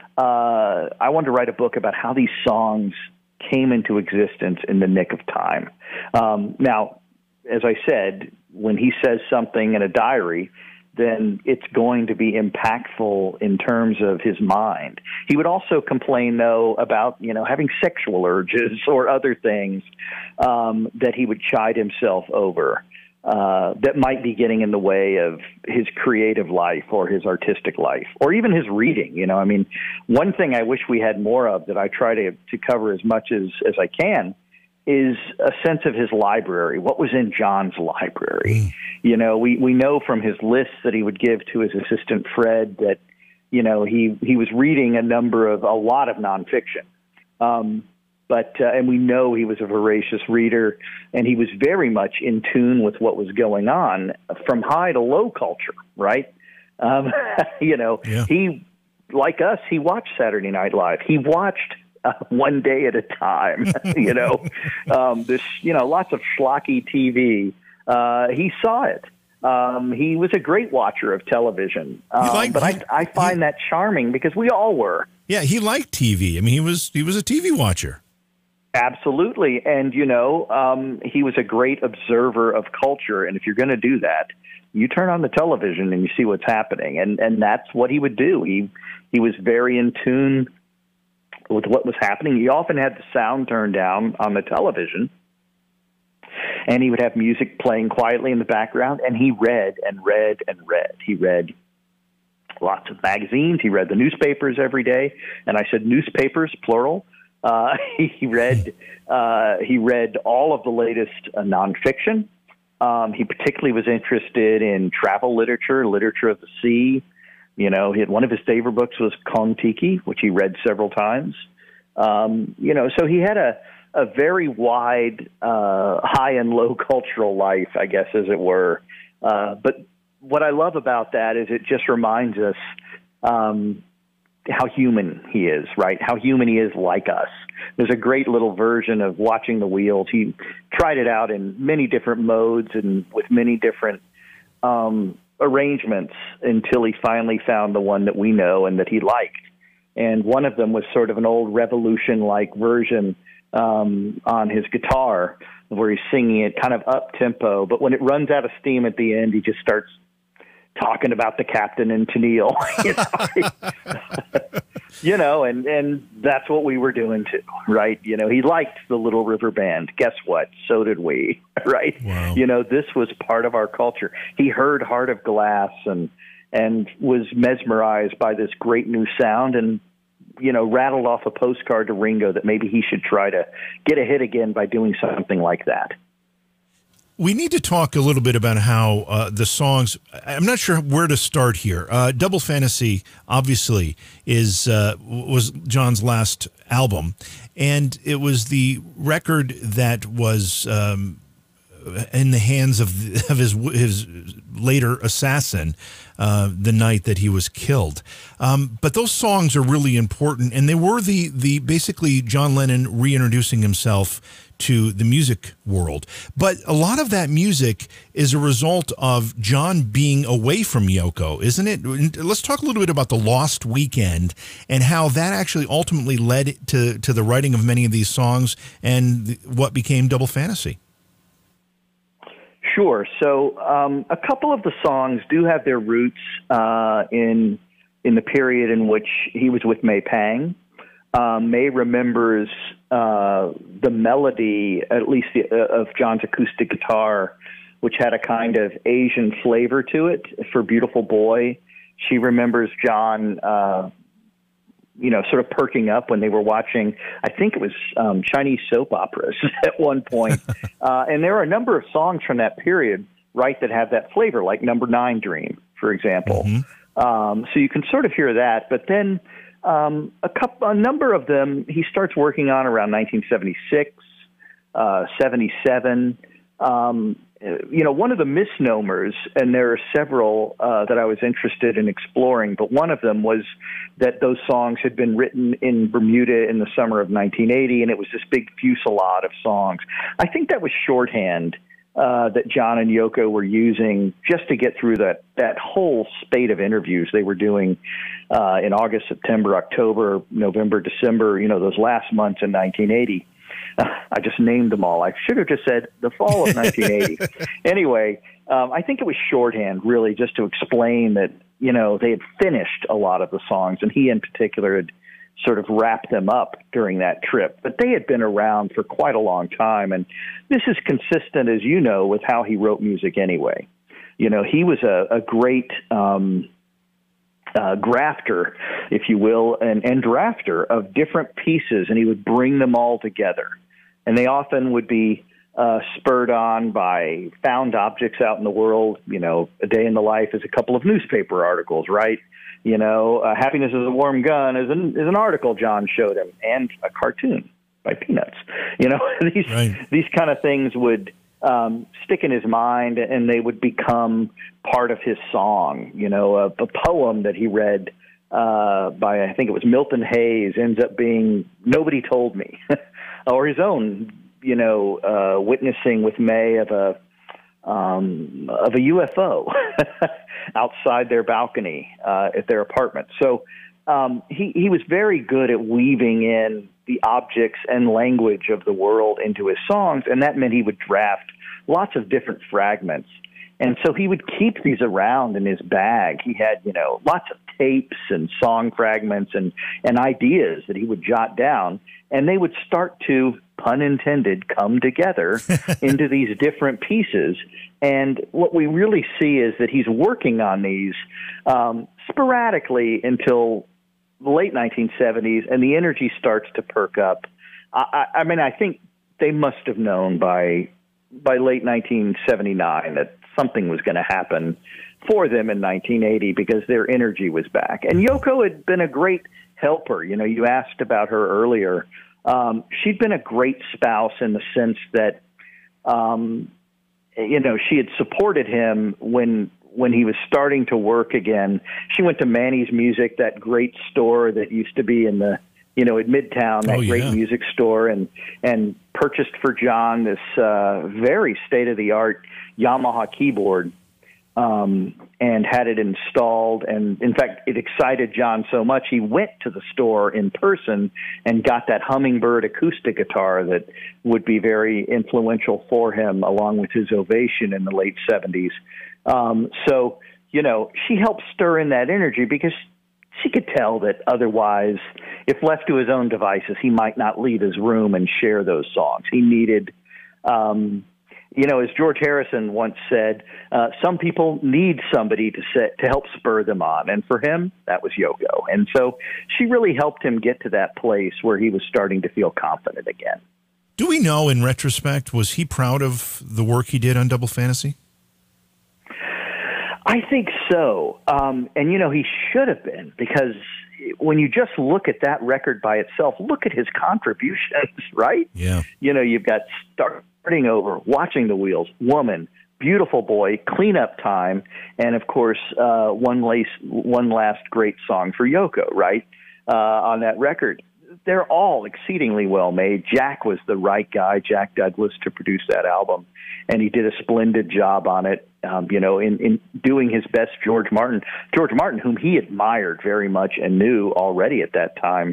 Speaker 3: Uh, I wanted to write a book about how these songs came into existence in the nick of time. Um, now, as I said, when he says something in a diary, then it's going to be impactful in terms of his mind. He would also complain, though, about, you know, having sexual urges or other things um, that he would chide himself over uh, that might be getting in the way of his creative life or his artistic life or even his reading. You know, I mean, one thing I wish we had more of that I try to, to cover as much as, as I can is a sense of his library. What was in John's library? Mm. You know, we, we know from his lists that he would give to his assistant Fred that, you know, he, he was reading a number of, a lot of nonfiction. Um, but, uh, and we know he was a voracious reader and he was very much in tune with what was going on from high to low culture, right? Um, you know, yeah. he, like us, he watched Saturday Night Live. He watched Uh, one day at a time, you know, um, this, you know, lots of schlocky T V. Uh, he saw it. Um, he was a great watcher of television, um, liked, but I, I find he, that charming because we all were.
Speaker 2: Yeah, he liked T V. I mean, he was he was a T V watcher.
Speaker 3: Absolutely, and you know, um, he was a great observer of culture. And if you're going to do that, you turn on the television and you see what's happening, and and that's what he would do. He he was very in tune with what was happening. He often had the sound turned down on the television And he would have music playing quietly in the background, and he read and read and read. He read lots of magazines. He read the newspapers every day, and I said newspapers, plural. Uh, he read uh, he read all of the latest uh, nonfiction. Um, he particularly was interested in travel literature, literature of the sea. You know, he had, one of his favorite books was Kon-Tiki, which he read several times. Um, you know, so he had a, a very wide, uh, high and low cultural life, I guess, as it were. Uh, but what I love about that is it just reminds us um, how human he is, right? How human he is like us. There's a great little version of Watching the Wheels. He tried it out in many different modes and with many different um, arrangements until he finally found the one that we know and that he liked. And one of them was sort of an old Revolution-like version um, on his guitar where he's singing it kind of up-tempo. But when it runs out of steam at the end, he just starts talking about the captain and Tennille. You know, you know and, and that's what we were doing too, right? You know, he liked the Little River Band. Guess what? So did we, right?
Speaker 2: Wow.
Speaker 3: You know, this was part of our culture. He heard Heart of Glass and and was mesmerized by this great new sound and, you know, rattled off a postcard to Ringo that maybe he should try to get a hit again by doing something like that.
Speaker 2: We need to talk a little bit about how uh, the songs, I'm not sure where to start here. Uh, Double Fantasy, obviously, is uh, was John's last album, and it was the record that was um, in the hands of, of his, his later assassin uh, the night that he was killed. Um, but those songs are really important, and they were the, the basically John Lennon reintroducing himself to the music world. But a lot of that music is a result of John being away from Yoko, isn't it? Let's talk a little bit about the Lost Weekend and how that actually ultimately led to, to the writing of many of these songs and what became Double Fantasy.
Speaker 3: Sure. So um, a couple of the songs do have their roots uh, in in the period in which he was with May Pang. Um, May remembers uh, the melody, at least the, uh, of John's acoustic guitar, which had a kind of Asian flavor to it for Beautiful Boy. She remembers John, uh, you know, sort of perking up when they were watching, I think it was um, Chinese soap operas at one point. uh, and there are a number of songs from that period, right, that have that flavor, like Number Nine Dream, for example. Mm-hmm. Um, so you can sort of hear that. But then Um, a couple, a number of them he starts working on around nineteen seventy-six, uh, seventy-seven. Um, you know, one of the misnomers, and there are several uh, that I was interested in exploring, but one of them was that those songs had been written in Bermuda in the summer of nineteen eighty, and it was this big fusillade of songs. I think that was shorthand uh, that John and Yoko were using just to get through that, that whole spate of interviews they were doing uh, in August, September, October, November, December, you know, those last months in nineteen eighty. Uh, I just named them all. I should have just said the fall of nineteen eighty. Anyway, um, I think it was shorthand, really, just to explain that, you know, they had finished a lot of the songs, and he in particular had sort of wrapped them up during that trip. But they had been around for quite a long time, and this is consistent, as you know, with how he wrote music anyway. You know, he was a, a great um, uh, grafter, if you will, and, and drafter of different pieces, and he would bring them all together. And they often would be uh, spurred on by found objects out in the world. You know, A Day in the Life is a couple of newspaper articles, right? You know, uh, Happiness is a Warm Gun is an, is an article John showed him, and a cartoon by Peanuts. You know, these right. these kind of things would um, stick in his mind, and they would become part of his song. You know, a, a poem that he read uh, by, I think it was Milton Hayes, ends up being Nobody Told Me, or his own, you know, uh, witnessing with May of a um, of a U F O outside their balcony uh, at their apartment. So um, he, he was very good at weaving in the objects and language of the world into his songs, and that meant he would draft lots of different fragments. And so he would keep these around in his bag. He had, you know, lots of tapes and song fragments and, and ideas that he would jot down, and they would start to, pun intended, come together into these different pieces. And what we really see is that he's working on these um, sporadically until the late nineteen seventies, and the energy starts to perk up. I, I, I mean, I think they must have known by by late nineteen seventy-nine that something was going to happen for them in nineteen eighty because their energy was back. And Yoko had been a great helper. You know, you asked about her earlier. Um, she'd been a great spouse in the sense that, um, you know, she had supported him when when he was starting to work again. She went to Manny's Music, that great store that used to be in the, you know, at Midtown, that
Speaker 2: oh, yeah.
Speaker 3: great music store, and and purchased for John this uh, very state-of-the-art Yamaha keyboard, um, and had it installed. And, in fact, it excited John so much, he went to the store in person and got that Hummingbird acoustic guitar that would be very influential for him, along with his Ovation in the late seventies. Um, so, you know, she helped stir in that energy because she could tell that otherwise, if left to his own devices, he might not leave his room and share those songs. He needed, um, you know, as George Harrison once said, uh, some people need somebody to set, to help spur them on. And for him, that was Yoko. And so she really helped him get to that place where he was starting to feel confident again.
Speaker 2: Do we know, in retrospect, was he proud of the work he did on Double Fantasy?
Speaker 3: I think so. Um, and, you know, he should have been, because when you just look at that record by itself, look at his contributions, right?
Speaker 2: Yeah.
Speaker 3: You know, you've got Starting Over, Watching the Wheels, Woman, Beautiful Boy, Cleanup Time, and, of course, uh, one, lace, one last great song for Yoko, right, uh, on that record. They're all exceedingly well made. Jack was the right guy, Jack Douglas, to produce that album, and he did a splendid job on it, um, you know, in, in doing his best George Martin. George Martin, whom he admired very much and knew already at that time.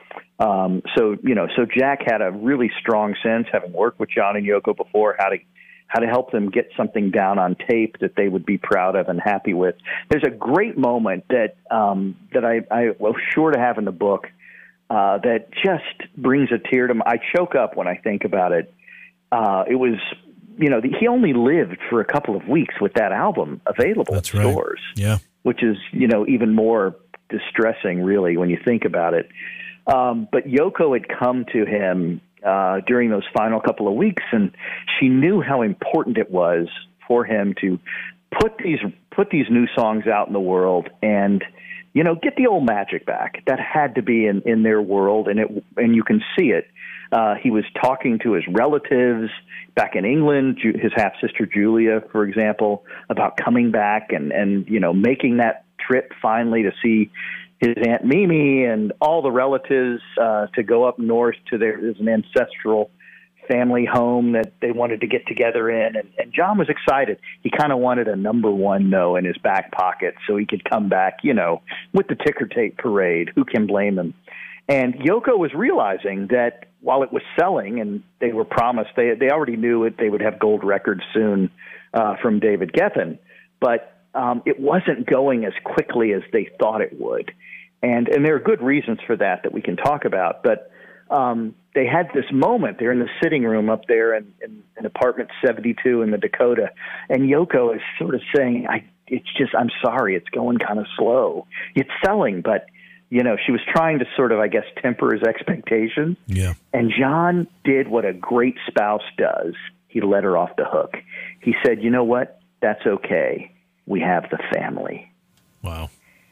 Speaker 3: Um, so, you know, so Jack had a really strong sense, having worked with John and Yoko before, how to how to help them get something down on tape that they would be proud of and happy with. There's a great moment that um, that I, I was sure to have in the book, Uh, that just brings a tear to my... I choke up when I think about it. Uh, it was, you know, the, he only lived for a couple of weeks with that album available
Speaker 2: That's
Speaker 3: in
Speaker 2: right.
Speaker 3: stores.
Speaker 2: Yeah.
Speaker 3: Which is, you know, even more distressing, really, when you think about it. Um, but Yoko had come to him uh, during those final couple of weeks, and she knew how important it was for him to put these put these new songs out in the world and, you know, get the old magic back. That had to be in, in their world, and it and you can see it. Uh, he was talking to his relatives back in England, Ju- his half-sister Julia, for example, about coming back and, and, you know, making that trip finally to see his Aunt Mimi and all the relatives, uh, to go up north to their, there's an ancestral family home that they wanted to get together in. And, and John was excited. He kind of wanted a number one no in his back pocket so he could come back, you know, with the ticker tape parade. Who can blame him? And Yoko was realizing that while it was selling and they were promised, they, they already knew it, they would have gold records soon uh, from David Geffen, but um, it wasn't going as quickly as they thought it would. And, and there are good reasons for that that we can talk about. But um, they had this moment. They're in the sitting room up there in, in, in apartment seventy-two in the Dakota, and Yoko is sort of saying, I, it's just, I'm sorry, it's going kind of slow. It's selling, but, you know, she was trying to sort of, I guess, temper his expectations.
Speaker 2: Yeah.
Speaker 3: And John did what a great spouse does. He let her off the hook. He said, you know what? That's okay. We have the family.
Speaker 2: Wow.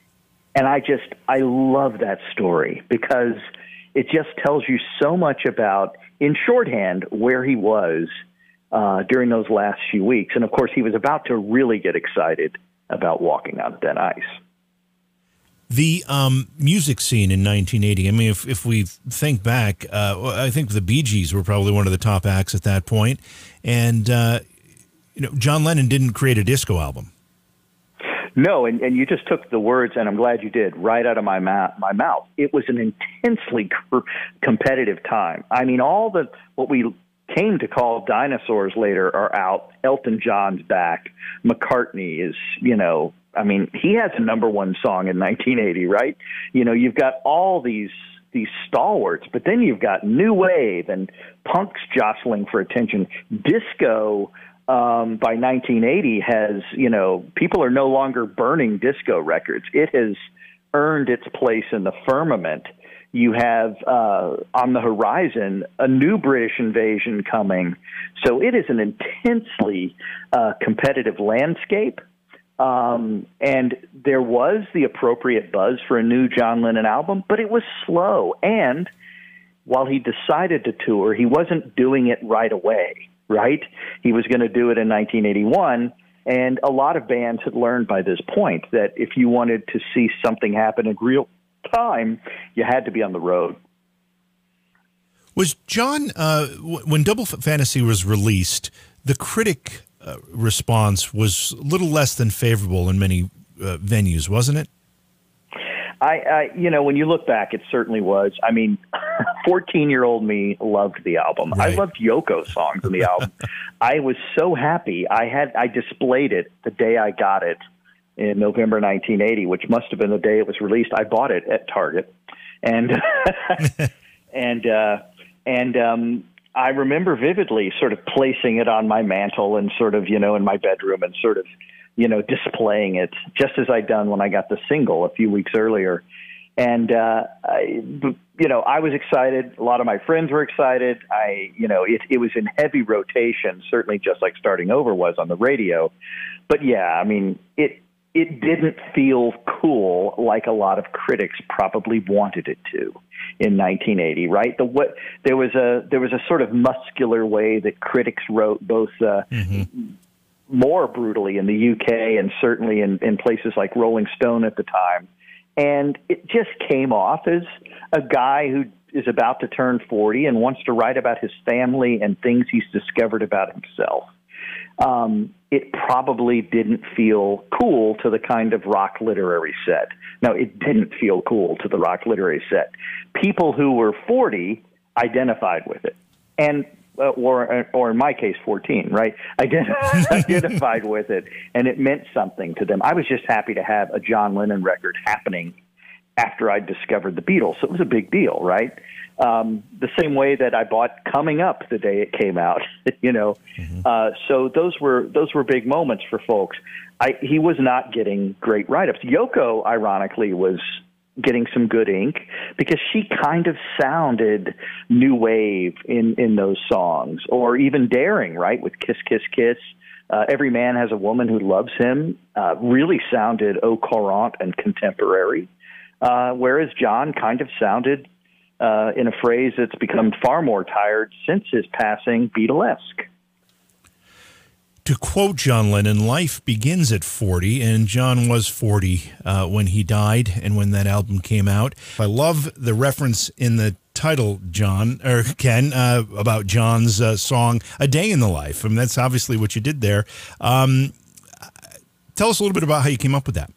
Speaker 3: And I just, I love that story because it just tells you so much about, in shorthand, where he was uh, during those last few weeks. And, of course, he was about to really get excited about walking on thin ice.
Speaker 2: The um, music scene in nineteen eighty, I mean, if, if we think back, uh, I think the Bee Gees were probably one of the top acts at that point. And, uh, you know, John Lennon didn't create a disco album.
Speaker 3: No, and, and you just took the words, and I'm glad you did, right out of my, ma- my mouth. It was an intensely c- competitive time. I mean, all the what we came to call dinosaurs later are out. Elton John's back. McCartney is, you know, I mean, he has a number one song in nineteen eighty, right? You know, you've got all these these stalwarts, but then you've got new wave and punk's jostling for attention. Disco um, by nineteen eighty has, you know, people are no longer burning disco records. It has earned its place in the firmament. You have uh, on the horizon a new British invasion coming. So it is an intensely uh, competitive landscape. Um, and there was the appropriate buzz for a new John Lennon album, but it was slow. And while he decided to tour, he wasn't doing it right away, right? He was going to do it in nineteen eighty-one. And a lot of bands had learned by this point that if you wanted to see something happen in real time, you had to be on the road.
Speaker 2: Was John, uh, w- when Double Fantasy was released, the critic uh, response was a little less than favorable in many uh, venues, wasn't it?
Speaker 3: I, I, you know, when you look back, it certainly was. I mean, fourteen-year-old me loved the album. Right. I loved Yoko's songs in the album. I was so happy. I had I displayed it the day I got it in November nineteen eighty, which must have been the day it was released. I bought it at Target, and and uh, and um, I remember vividly sort of placing it on my mantle and sort of, you know, in my bedroom and sort of, you know, displaying it just as I'd done when I got the single a few weeks earlier. And, uh, I, you know, I was excited. A lot of my friends were excited. I, you know, it, it was in heavy rotation, certainly just like Starting Over was on the radio. But yeah, I mean, it, it didn't feel cool like a lot of critics probably wanted it to in nineteen eighty, right? The what there was a there was a sort of muscular way that critics wrote, both uh, mm-hmm. more brutally in the U K and certainly in, in places like Rolling Stone at the time. And it just came off as a guy who is about to turn forty and wants to write about his family and things he's discovered about himself. Um, it probably didn't feel cool to the kind of rock literary set. No, it didn't feel cool to the rock literary set. People who were forty identified with it. And Uh, or, or in my case, fourteen, right? Ident- identified with it, and it meant something to them. I was just happy to have a John Lennon record happening after I discovered the Beatles. So it was a big deal, right? Um, the same way that I bought Coming Up the day it came out, you know. Mm-hmm. Uh, so those were those were big moments for folks. I, he was not getting great write-ups. Yoko, ironically, was getting some good ink because she kind of sounded new wave in, in those songs, or even daring, right? With Kiss, Kiss, Kiss. Uh, Every Man Has a Woman Who Loves Him uh, really sounded au courant and contemporary, uh, whereas John kind of sounded, uh, in a phrase that's become far more tired since his passing, Beatlesque.
Speaker 2: To quote John Lennon, life begins at forty, and John was forty uh, when he died and when that album came out. I love the reference in the title, John, or Ken, uh, about John's uh, song, A Day in the Life. I mean, that's obviously what you did there. Um, tell us a little bit about how you came up with that.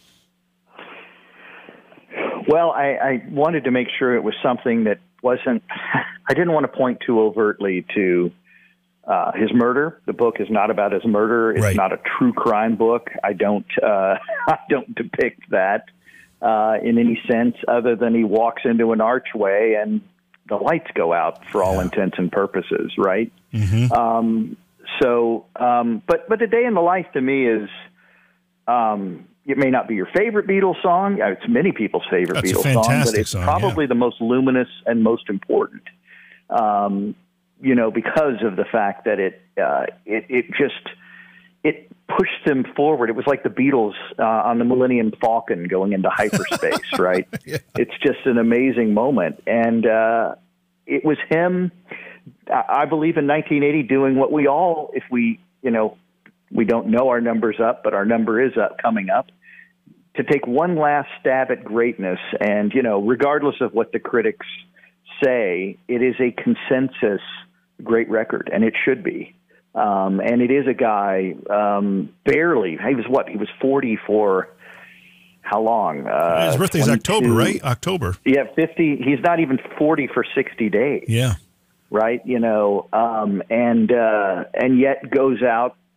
Speaker 3: Well, I, I wanted to make sure it was something that wasn't, I didn't want to point too overtly to Uh, his murder. The book is not about his murder. It's right. not a true crime book. I don't, uh, I don't depict that uh, in any sense other than he walks into an archway and the lights go out for all yeah. intents and purposes, right? Mm-hmm. Um, so, um, but but A Day in the Life to me is, um, it may not be your favorite Beatles song. It's many people's favorite
Speaker 2: That's
Speaker 3: Beatles song, but it's
Speaker 2: song,
Speaker 3: probably
Speaker 2: yeah.
Speaker 3: the most luminous and most important. Um, you know, because of the fact that it, uh, it, it just, it pushed them forward. It was like the Beatles uh, on the Millennium Falcon going into hyperspace, right? yeah. It's just an amazing moment. And uh, it was him, I believe, in nineteen eighty doing what we all, if we, you know, we don't know our number's up, but our number is up, coming up, to take one last stab at greatness. And, you know, regardless of what the critics say, it is a consensus great record, and it should be. Um, and it is a guy, um, barely, he was what, he was forty for how long? Uh,
Speaker 2: His birthday's October, right? October.
Speaker 3: Yeah, fifty, he's not even forty for sixty days.
Speaker 2: Yeah.
Speaker 3: Right, you know, um, and uh, and yet goes out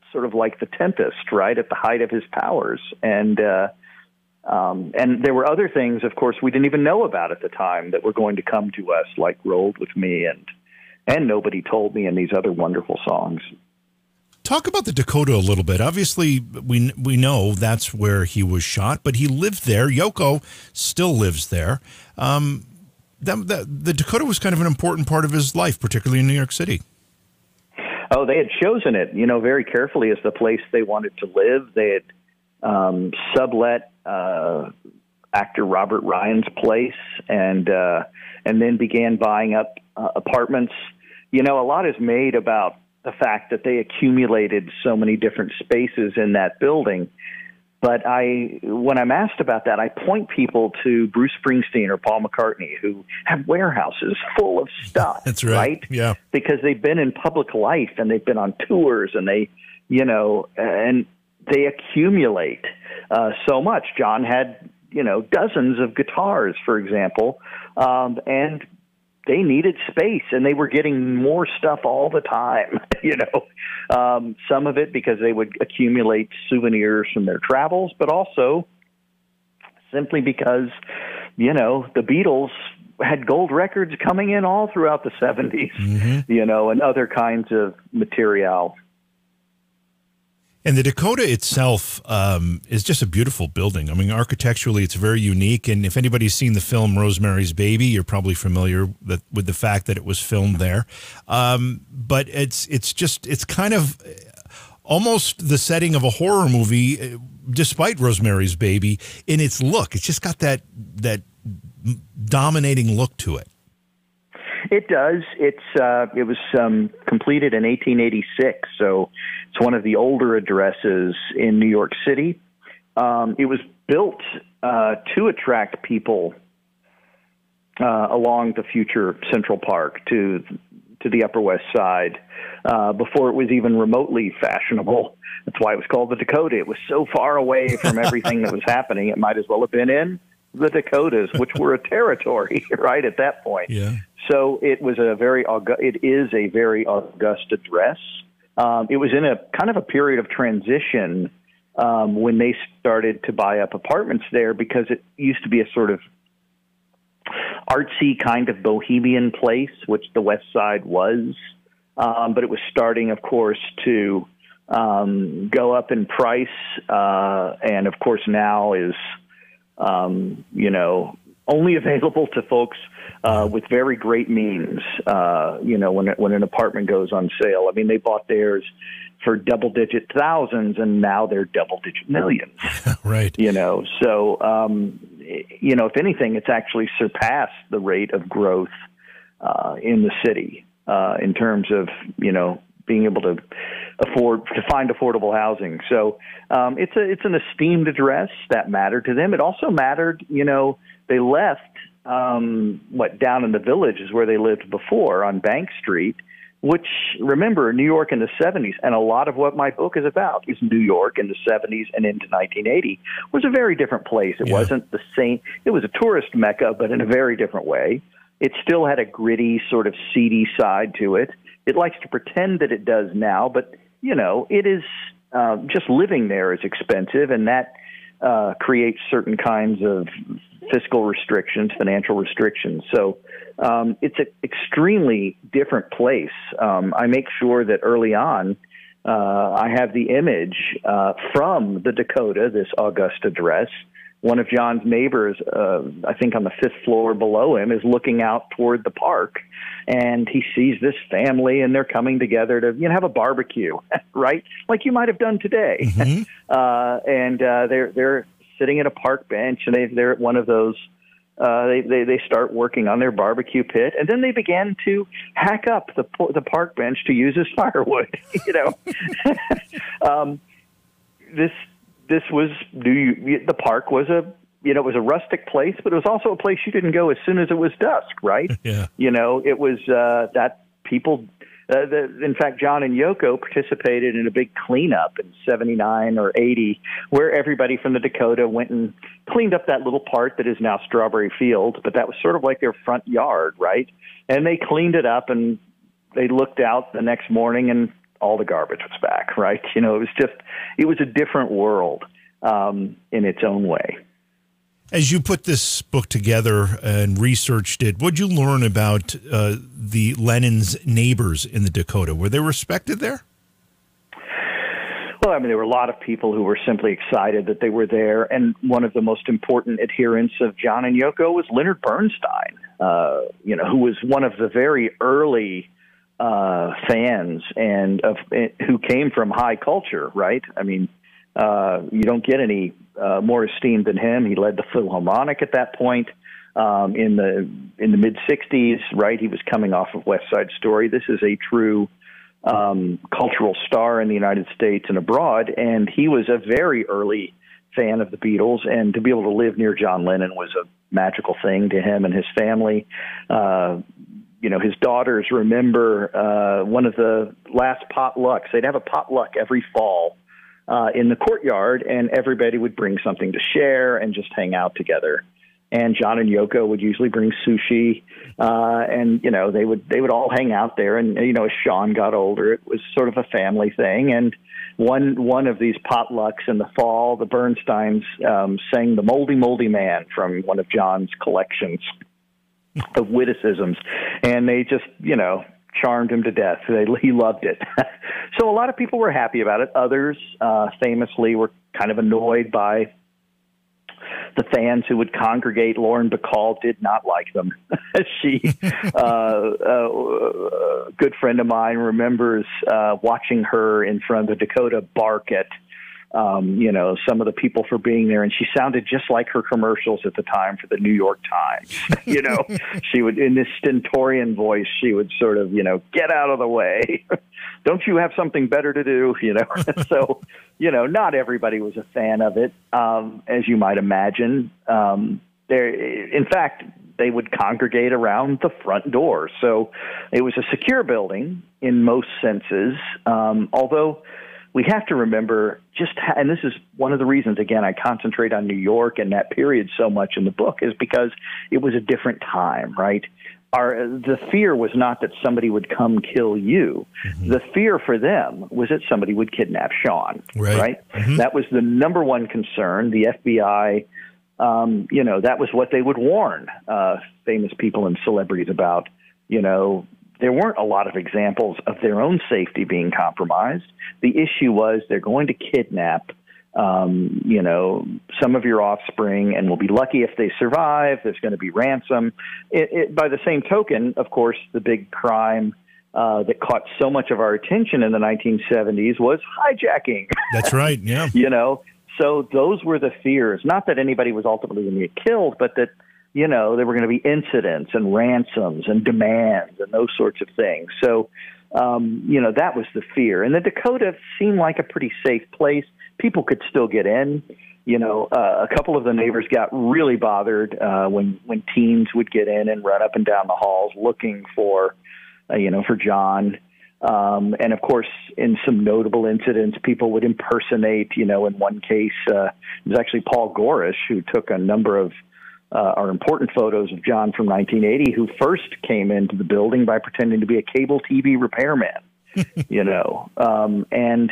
Speaker 3: sort of like the Tempest, right, at the height of his powers. And uh, um, and there were other things, of course, we didn't even know about at the time that were going to come to us, like Rolled With Me and and Nobody Told Me and these other wonderful songs.
Speaker 2: Talk about the Dakota a little bit. Obviously, we we know that's where he was shot, but he lived there. Yoko still lives there. Um, that, that, the Dakota was kind of an important part of his life, particularly in New York City.
Speaker 3: Oh, they had chosen it, you know, very carefully as the place they wanted to live. They had um, sublet uh, actor Robert Ryan's place, and uh, and then began buying up uh, apartments. You know, a lot is made about the fact that they accumulated so many different spaces in that building. But I, when I'm asked about that, I point people to Bruce Springsteen or Paul McCartney, who have warehouses full of stuff.
Speaker 2: That's right.
Speaker 3: right.
Speaker 2: Yeah.
Speaker 3: Because they've been in public life and they've been on tours and they, you know, and they accumulate uh, so much. John had, you know, dozens of guitars, for example, um, and they needed space, and they were getting more stuff all the time, you know, um, some of it because they would accumulate souvenirs from their travels, but also simply because, you know, the Beatles had gold records coming in all throughout the seventies, mm-hmm. you know, and other kinds of material.
Speaker 2: And the Dakota itself um, is just a beautiful building. I mean, architecturally, it's very unique. And if anybody's seen the film Rosemary's Baby, you're probably familiar with, with the fact that it was filmed there. Um, but it's it's just it's kind of almost the setting of a horror movie, despite Rosemary's Baby, in its look. It's just got that that dominating look to it.
Speaker 3: It does. It's uh, it was um, completed in eighteen eighty-six, so it's one of the older addresses in New York City. Um, it was built uh, to attract people uh, along the future Central Park to to the Upper West Side uh, before it was even remotely fashionable. That's why it was called the Dakota. It was so far away from everything that was happening, it might as well have been in the Dakotas, which were a territory right at that point.
Speaker 2: Yeah.
Speaker 3: So it was a very august, it is a very august address. Um, it was in a kind of a period of transition um, when they started to buy up apartments there, because it used to be a sort of artsy kind of bohemian place, which the West Side was. Um, but it was starting, of course, to um, go up in price. Uh, and of course now is, um, you know, only available to folks uh, with very great means, uh, you know, when, when an apartment goes on sale. I mean, they bought theirs for double-digit thousands, and now they're double-digit millions.
Speaker 2: Right.
Speaker 3: You know, so, um, you know, if anything, it's actually surpassed the rate of growth uh, in the city uh, in terms of, you know, being able to afford to find affordable housing. So um, it's a it's an esteemed address that mattered to them. It also mattered, you know, they left um, what down in the Village is where they lived before on Bank Street, which, remember, New York in the seventies, and a lot of what my book is about is New York in the seventies and into nineteen eighty, was a very different place. It yeah. wasn't the same. It was a tourist mecca, but in a very different way. It still had a gritty, sort of seedy side to it. It likes to pretend that it does now, but, you know, it is uh, just living there is expensive, and that uh, creates certain kinds of fiscal restrictions, financial restrictions. So um, it's an extremely different place. Um, I make sure that early on uh, I have the image uh, from the Dakota, this august address. One of John's neighbors, uh, I think on the fifth floor below him, is looking out toward the park, and he sees this family, and they're coming together to, you know, have a barbecue, right? Like you might have done today. Mm-hmm. uh, and uh, they're they're sitting at a park bench, and they, they're at one of those. Uh, they, they they start working on their barbecue pit, and then they began to hack up the the park bench to use as firewood. You know, um, this. This was the park was a you know it was a rustic place, but it was also a place you didn't go as soon as it was dusk, right?
Speaker 2: Yeah.
Speaker 3: You know, it was uh, that people. Uh, the, in fact, John and Yoko participated in a big cleanup in seventy-nine or eighty, where everybody from the Dakota went and cleaned up that little part that is now Strawberry Fields, but that was sort of like their front yard, right? And they cleaned it up, and they looked out the next morning, and all the garbage was back, right? You know, it was just, it was a different world um, in its own way.
Speaker 2: As you put this book together and researched it, what'd you learn about uh, the Lennon's neighbors in the Dakota? Were they respected there?
Speaker 3: Well, I mean, there were a lot of people who were simply excited that they were there. And one of the most important adherents of John and Yoko was Leonard Bernstein, uh, you know, who was one of the very early uh, fans and of who came from high culture, right? I mean, uh, you don't get any uh, more esteemed than him. He led the Philharmonic at that point um, in the in the mid sixties, right? He was coming off of West Side Story. This is a true um, cultural star in the United States and abroad, and he was a very early fan of the Beatles, and to be able to live near John Lennon was a magical thing to him and his family. Uh, you know, his daughters remember uh, one of the last potlucks. They'd have a potluck every fall uh, in the courtyard, and everybody would bring something to share and just hang out together. And John and Yoko would usually bring sushi, uh, and, you know, they would they would all hang out there. And, you know, as Sean got older, it was sort of a family thing. And one one of these potlucks in the fall, the Bernsteins um, sang The Moldy, Moldy Man from one of John's collections of witticisms. And they just, you know, charmed him to death. They, he loved it. So a lot of people were happy about it. Others uh, famously were kind of annoyed by the fans who would congregate. Lauren Bacall did not like them. she, uh, uh, a good friend of mine, remembers uh, watching her in front of the Dakota bark at, um, you know, some of the people for being there, and she sounded just like her commercials at the time for the New York Times. you know, she would, in this stentorian voice, she would sort of, you know, get out of the way. Don't you have something better to do? You know, so, you know, not everybody was a fan of it, um, as you might imagine. Um, there, in fact, they would congregate around the front door. So it was a secure building in most senses, um, although we have to remember just, how, and this is one of the reasons, again, I concentrate on New York and that period so much in the book, is because it was a different time, right? Our, the fear was not that somebody would come kill you. Mm-hmm. The fear for them was that somebody would kidnap Sean, right? right? Mm-hmm. That was the number one concern. The F B I, um, you know, that was what they would warn uh, famous people and celebrities about. You know, there weren't a lot of examples of their own safety being compromised. The issue was they're going to kidnap Um, you know, some of your offspring, and we'll be lucky if they survive. There's going to be ransom. It, it, by the same token, of course, the big crime uh, that caught so much of our attention in the nineteen seventies was hijacking.
Speaker 2: That's right, yeah.
Speaker 3: you know, so those were the fears. Not that anybody was ultimately going to get killed, but that, you know, there were going to be incidents and ransoms and demands and those sorts of things. So, um, you know, that was the fear. And the Dakota seemed like a pretty safe place. People could still get in. You know, uh, a couple of the neighbors got really bothered uh, when when teens would get in and run up and down the halls looking for, uh, you know, for John. Um, and of course, in some notable incidents, people would impersonate. You know, in one case, uh, it was actually Paul Gorish who took a number of uh, our important photos of John from nineteen eighty, who first came into the building by pretending to be a cable T V repairman. you know, um, and.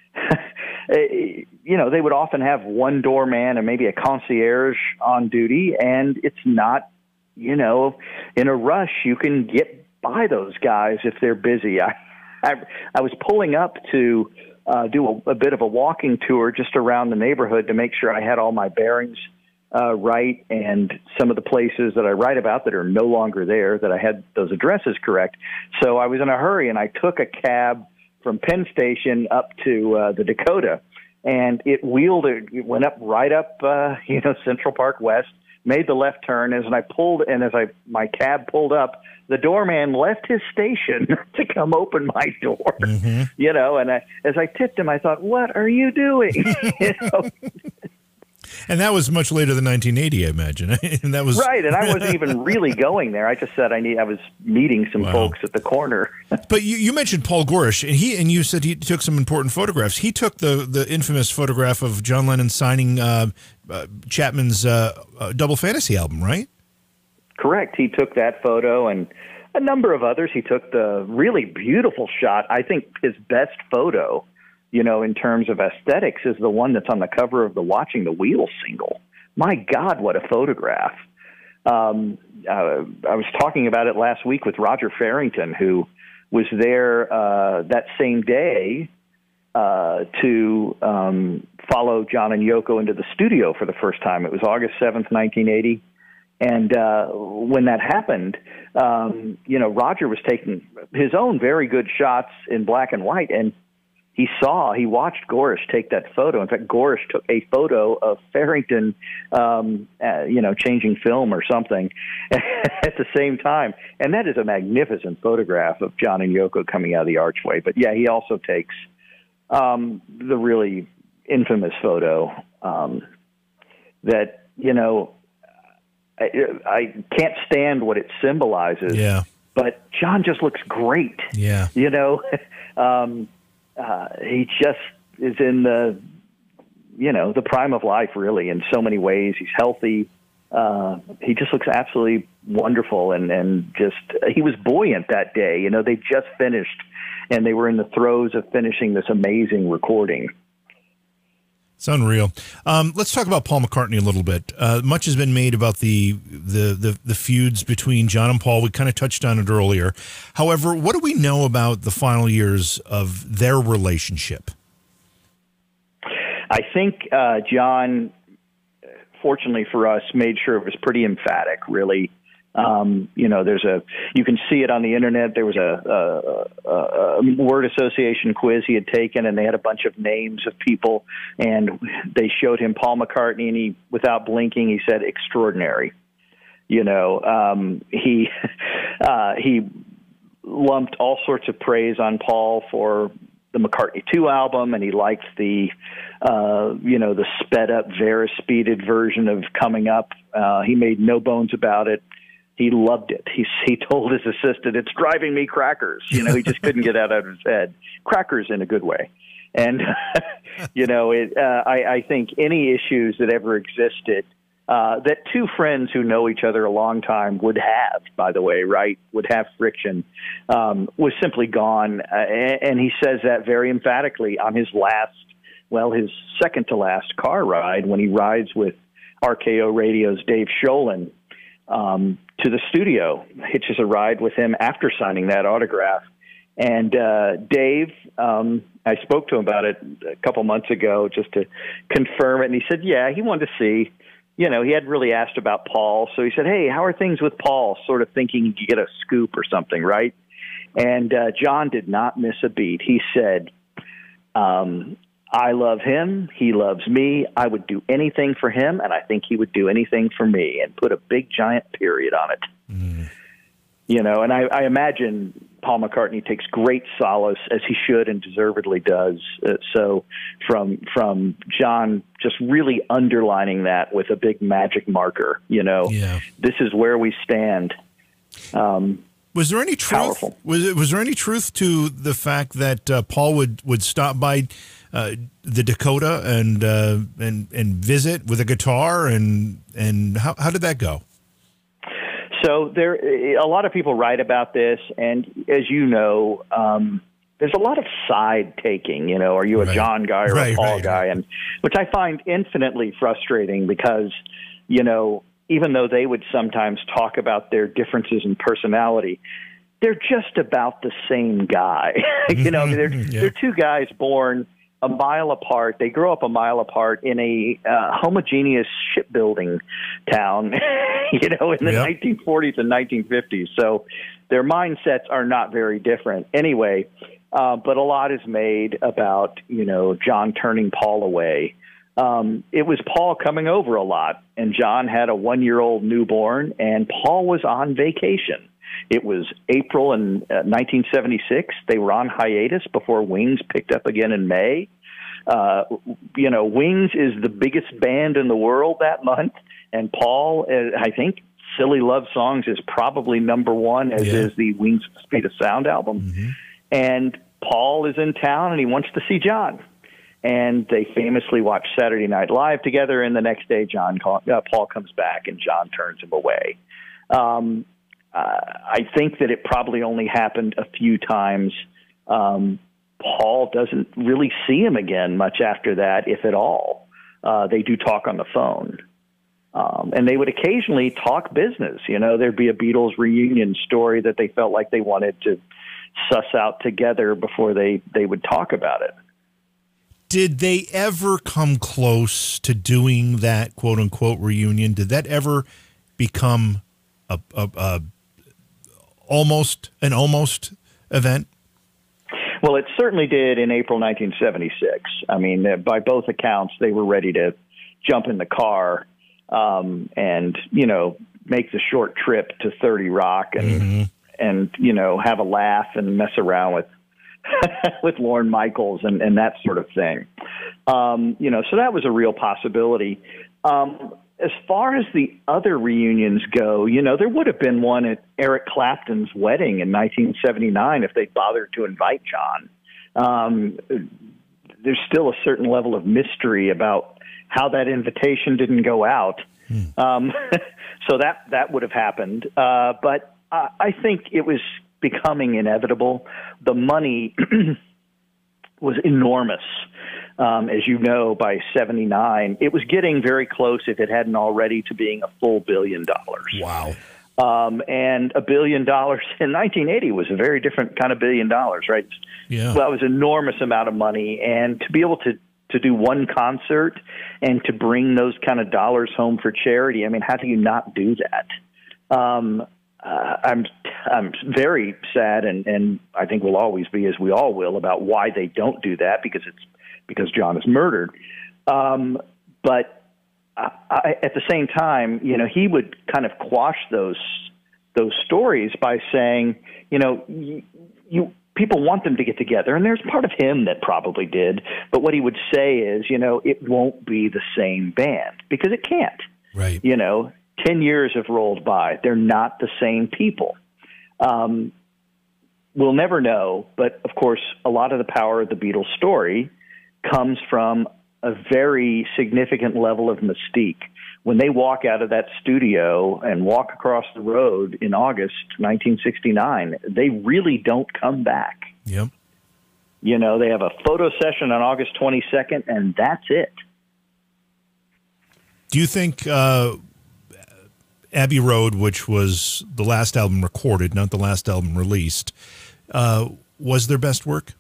Speaker 3: You know, they would often have one doorman and maybe a concierge on duty, and it's not, you know, in a rush, you can get by those guys if they're busy. I, I, I was pulling up to uh, do a, a bit of a walking tour just around the neighborhood to make sure I had all my bearings uh, right, and some of the places that I write about that are no longer there, that I had those addresses correct. So I was in a hurry, and I took a cab from Penn Station up to uh, the Dakota, and it wheeled, it went up right up, uh, you know, Central Park West, made the left turn. As I pulled, and as I my cab pulled up, the doorman left his station to come open my door, mm-hmm. you know, and I, as I tipped him, I thought, what are you doing? you know?
Speaker 2: And that was much later than nineteen eighty, I imagine. and that was
Speaker 3: right, and I wasn't even really going there. I just said I need. I was meeting some wow. folks at the corner.
Speaker 2: But you, you mentioned Paul Gorish, and he and you said he took some important photographs. He took the the infamous photograph of John Lennon signing uh, uh, Chapman's uh, uh, Double Fantasy album, right?
Speaker 3: Correct. He took that photo, and a number of others. He took the really beautiful shot. I think his best photo, you know, in terms of aesthetics, is the one that's on the cover of the Watching the Wheels single. My God, what a photograph. Um, uh, I was talking about it last week with Roger Farrington, who was there uh, that same day uh, to um, follow John and Yoko into the studio for the first time. It was August seventh, nineteen eighty. And uh, when that happened, um, you know, Roger was taking his own very good shots in black and white, and he saw, he watched Gorish take that photo. In fact, Gorish took a photo of Farrington, um, uh, you know, changing film or something at the same time. And that is a magnificent photograph of John and Yoko coming out of the archway. But, yeah, he also takes um, the really infamous photo um, that, you know, I, I can't stand what it symbolizes.
Speaker 2: Yeah.
Speaker 3: But John just looks great.
Speaker 2: Yeah.
Speaker 3: You know, um, uh, he just is in the, you know, the prime of life, really, in so many ways. He's healthy. Uh, he just looks absolutely wonderful. And, and just, he was buoyant that day. You know, they just finished, and they were in the throes of finishing this amazing recording.
Speaker 2: It's unreal. Um, let's talk about Paul McCartney a little bit. Uh, much has been made about the, the the the feuds between John and Paul. We kind of touched on it earlier. However, what do we know about the final years of their relationship?
Speaker 3: I think uh, John, fortunately for us, made sure it was pretty emphatic, really. Um, you know, there's a, you can see it on the internet. There was a, a, a, a word association quiz he had taken, and they had a bunch of names of people, and they showed him Paul McCartney, and he, without blinking, he said extraordinary. You know, um, he, uh, he lumped all sorts of praise on Paul for the McCartney two album, and he liked the, uh, you know, the sped up, Vera-speeded version of Coming Up. Uh, he made no bones about it. He loved it. He he told his assistant, "It's driving me crackers." You know, he just couldn't get out of his head. Crackers in a good way. And, you know, it, uh, I, I think any issues that ever existed, uh, that two friends who know each other a long time would have, by the way, right, would have friction, um, was simply gone. Uh, and, and he says that very emphatically on his last, well, his second to last car ride, when he rides with R K O Radio's Dave Sholin um, to the studio, hitches a ride with him after signing that autograph. And uh, Dave, um, I spoke to him about it a couple months ago just to confirm it, and he said, yeah, he wanted to see, you know, he hadn't really asked about Paul, so he said, hey, how are things with Paul, sort of thinking you get a scoop or something, right? And uh, John did not miss a beat. He said, um, I love him. He loves me. I would do anything for him, and I think he would do anything for me, and put a big, giant period on it. Mm. You know, and I, I imagine Paul McCartney takes great solace, as he should and deservedly does. Uh, so from from John just really underlining that with a big magic marker, you know, yeah. This is where we stand. Um,
Speaker 2: Was there any truth?
Speaker 3: Powerful.
Speaker 2: Was it, was there any truth to the fact that uh, Paul would, would stop by uh, the Dakota and uh, and and visit with a guitar, and and how how did that go?
Speaker 3: So there, a lot of people write about this, and as you know, um, there's a lot of side taking. You know, are you a right. John guy or right, a Paul right, guy? And which I find infinitely frustrating because, you know, even though they would sometimes talk about their differences in personality, they're just about the same guy. you know, they're yeah. they're two guys born a mile apart. They grow up a mile apart in a uh, homogeneous shipbuilding town, you know, in the yep. nineteen forties and nineteen fifties. So their mindsets are not very different anyway. Uh, but a lot is made about, you know, John turning Paul away. Um, it was Paul coming over a lot, and John had a one-year-old newborn, and Paul was on vacation. It was April in uh, nineteen seventy-six. They were on hiatus before Wings picked up again in May. Uh, you know, Wings is the biggest band in the world that month, and Paul, uh, I think, Silly Love Songs is probably number one, as yeah. is the Wings Speed of Sound album. Mm-hmm. And Paul is in town, and he wants to see John. And they famously watch Saturday Night Live together, and the next day John uh, Paul comes back, and John turns him away. Um, I think that it probably only happened a few times. Um, Paul doesn't really see him again much after that, if at all. Uh, they do talk on the phone. Um, and they would occasionally talk business. You know, there'd be a Beatles reunion story that they felt like they wanted to suss out together before they, they would talk about it.
Speaker 2: Did they ever come close to doing that quote unquote reunion? Did that ever become a, a, a almost an almost event?
Speaker 3: Well, it certainly did in April nineteen seventy-six. I mean, by both accounts, they were ready to jump in the car um, and, you know, make the short trip to thirty Rock and, mm-hmm. and you know, have a laugh and mess around with with Lorne Michaels and, and that sort of thing. Um, you know, so that was a real possibility. Um, as far as the other reunions go, you know, there would have been one at Eric Clapton's wedding in nineteen seventy-nine if they'd bothered to invite John. Um, there's still a certain level of mystery about how that invitation didn't go out. Hmm. Um, so that, that would have happened. Uh, but I, I think it was becoming inevitable. The money was enormous. Um, as you know, by seventy-nine, it was getting very close, if it hadn't already, to being a full billion dollars.
Speaker 2: Wow.
Speaker 3: Um, and a billion dollars in nineteen eighty was a very different kind of billion dollars, right?
Speaker 2: Yeah.
Speaker 3: Well, it was an enormous amount of money. And to be able to, to do one concert and to bring those kind of dollars home for charity, I mean, how do you not do that? Um, uh, I'm I'm very sad, and, and I think will always be, as we all will, about why they don't do that, because it's because John is murdered. Um, but I, I, at the same time, you know, he would kind of quash those those stories by saying, you know, you, you people want them to get together, and there's part of him that probably did. But what he would say is, you know, it won't be the same band, because it can't.
Speaker 2: Right.
Speaker 3: You know, ten years have rolled by. They're not the same people. Um, we'll never know, but of course, a lot of the power of the Beatles story comes from a very significant level of mystique. When they walk out of that studio and walk across the road in August nineteen sixty-nine, they really don't come back.
Speaker 2: Yep.
Speaker 3: You know, they have a photo session on August twenty-second, and that's it.
Speaker 2: Do you think uh, Abbey Road, which was the last album recorded, not the last album released, uh, was their best work?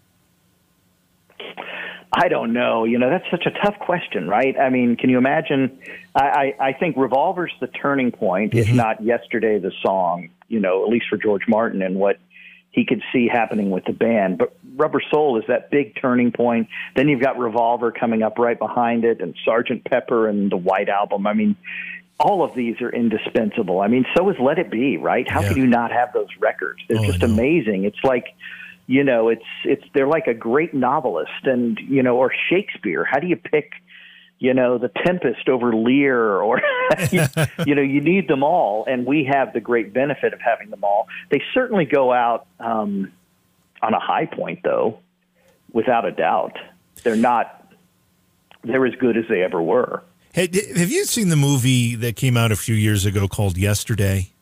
Speaker 3: I don't know. You know, that's such a tough question, right? I mean, can you imagine? I, I, I think Revolver's the turning point, mm-hmm. if not Yesterday the song, you know, at least for George Martin and what he could see happening with the band. But Rubber Soul is that big turning point. Then you've got Revolver coming up right behind it, and Sergeant Pepper and the White Album. I mean, all of these are indispensable. I mean, so is Let It Be, right? How yeah. could you not have those records? They're oh, just amazing. It's like, you know, it's it's they're like a great novelist, and you know, or Shakespeare. How do you pick, you know, The Tempest over Lear, or you, you know, you need them all, and we have the great benefit of having them all. They certainly go out um, on a high point, though, without a doubt. They're not. They're as good as they ever were.
Speaker 2: Hey, have you seen the movie that came out a few years ago called Yesterday?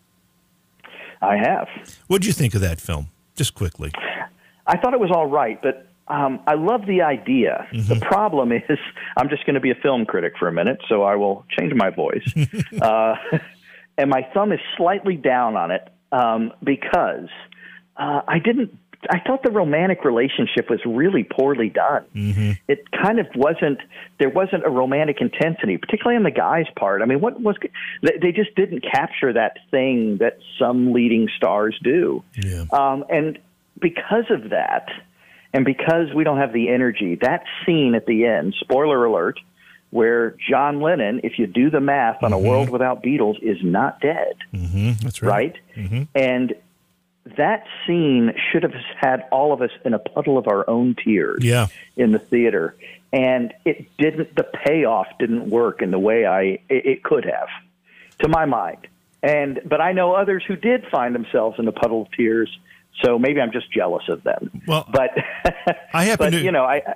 Speaker 3: I have.
Speaker 2: What did you think of that film? Just quickly.
Speaker 3: I thought it was all right, but um, I love the idea. Mm-hmm. The problem is, I'm just going to be a film critic for a minute, so I will change my voice. uh, and my thumb is slightly down on it um, because uh, I didn't. I thought the romantic relationship was really poorly done. Mm-hmm. It kind of wasn't. There wasn't a romantic intensity, particularly on the guy's part. I mean, what was they just didn't capture that thing that some leading stars do. Yeah. Um, and because of that, and because we don't have the energy, that scene at the end, spoiler alert, where John Lennon, if you do the math on mm-hmm. A World Without Beatles, is not dead.
Speaker 2: Mm-hmm. That's right.
Speaker 3: Right?
Speaker 2: Mm-hmm.
Speaker 3: And that scene should have had all of us in a puddle of our own tears
Speaker 2: yeah.
Speaker 3: in the theater. And it didn't, the payoff didn't work in the way I it, it could have, to my mind. And but I know others who did find themselves in a puddle of tears. So maybe I'm just jealous of them.
Speaker 2: Well,
Speaker 3: but
Speaker 2: I happen
Speaker 3: but,
Speaker 2: to,
Speaker 3: you know, I,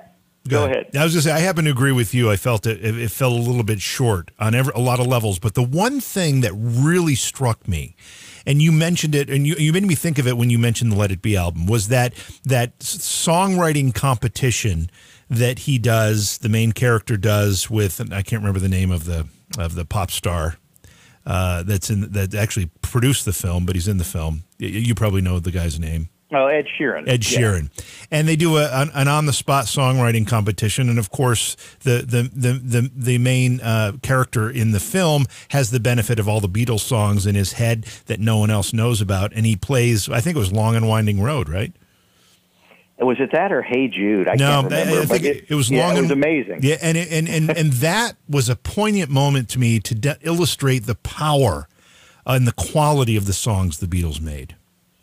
Speaker 3: Go ahead.
Speaker 2: I was just I happen to agree with you. I felt it, it, it fell a little bit short on every, a lot of levels. But the one thing that really struck me, and you mentioned it, and you, you made me think of it when you mentioned the Let It Be album, was that that songwriting competition that he does, the main character does with, and I can't remember the name of the of the pop star uh, that's in that actually produced the film, but he's in the film. You, you probably know the guy's name.
Speaker 3: Oh, Ed Sheeran.
Speaker 2: Ed Sheeran. Yeah. And they do a, an, an on-the-spot songwriting competition, and of course, the the the the, the main uh, character in the film has the benefit of all the Beatles songs in his head that no one else knows about, and he plays, I think it was Long and Winding Road, right?
Speaker 3: Was it that or Hey Jude? I
Speaker 2: no,
Speaker 3: can't remember.
Speaker 2: I think it, it was
Speaker 3: yeah,
Speaker 2: long.
Speaker 3: It was
Speaker 2: and,
Speaker 3: amazing.
Speaker 2: Yeah, and it, and and and that was a poignant moment to me to de- illustrate the power and the quality of the songs the Beatles made.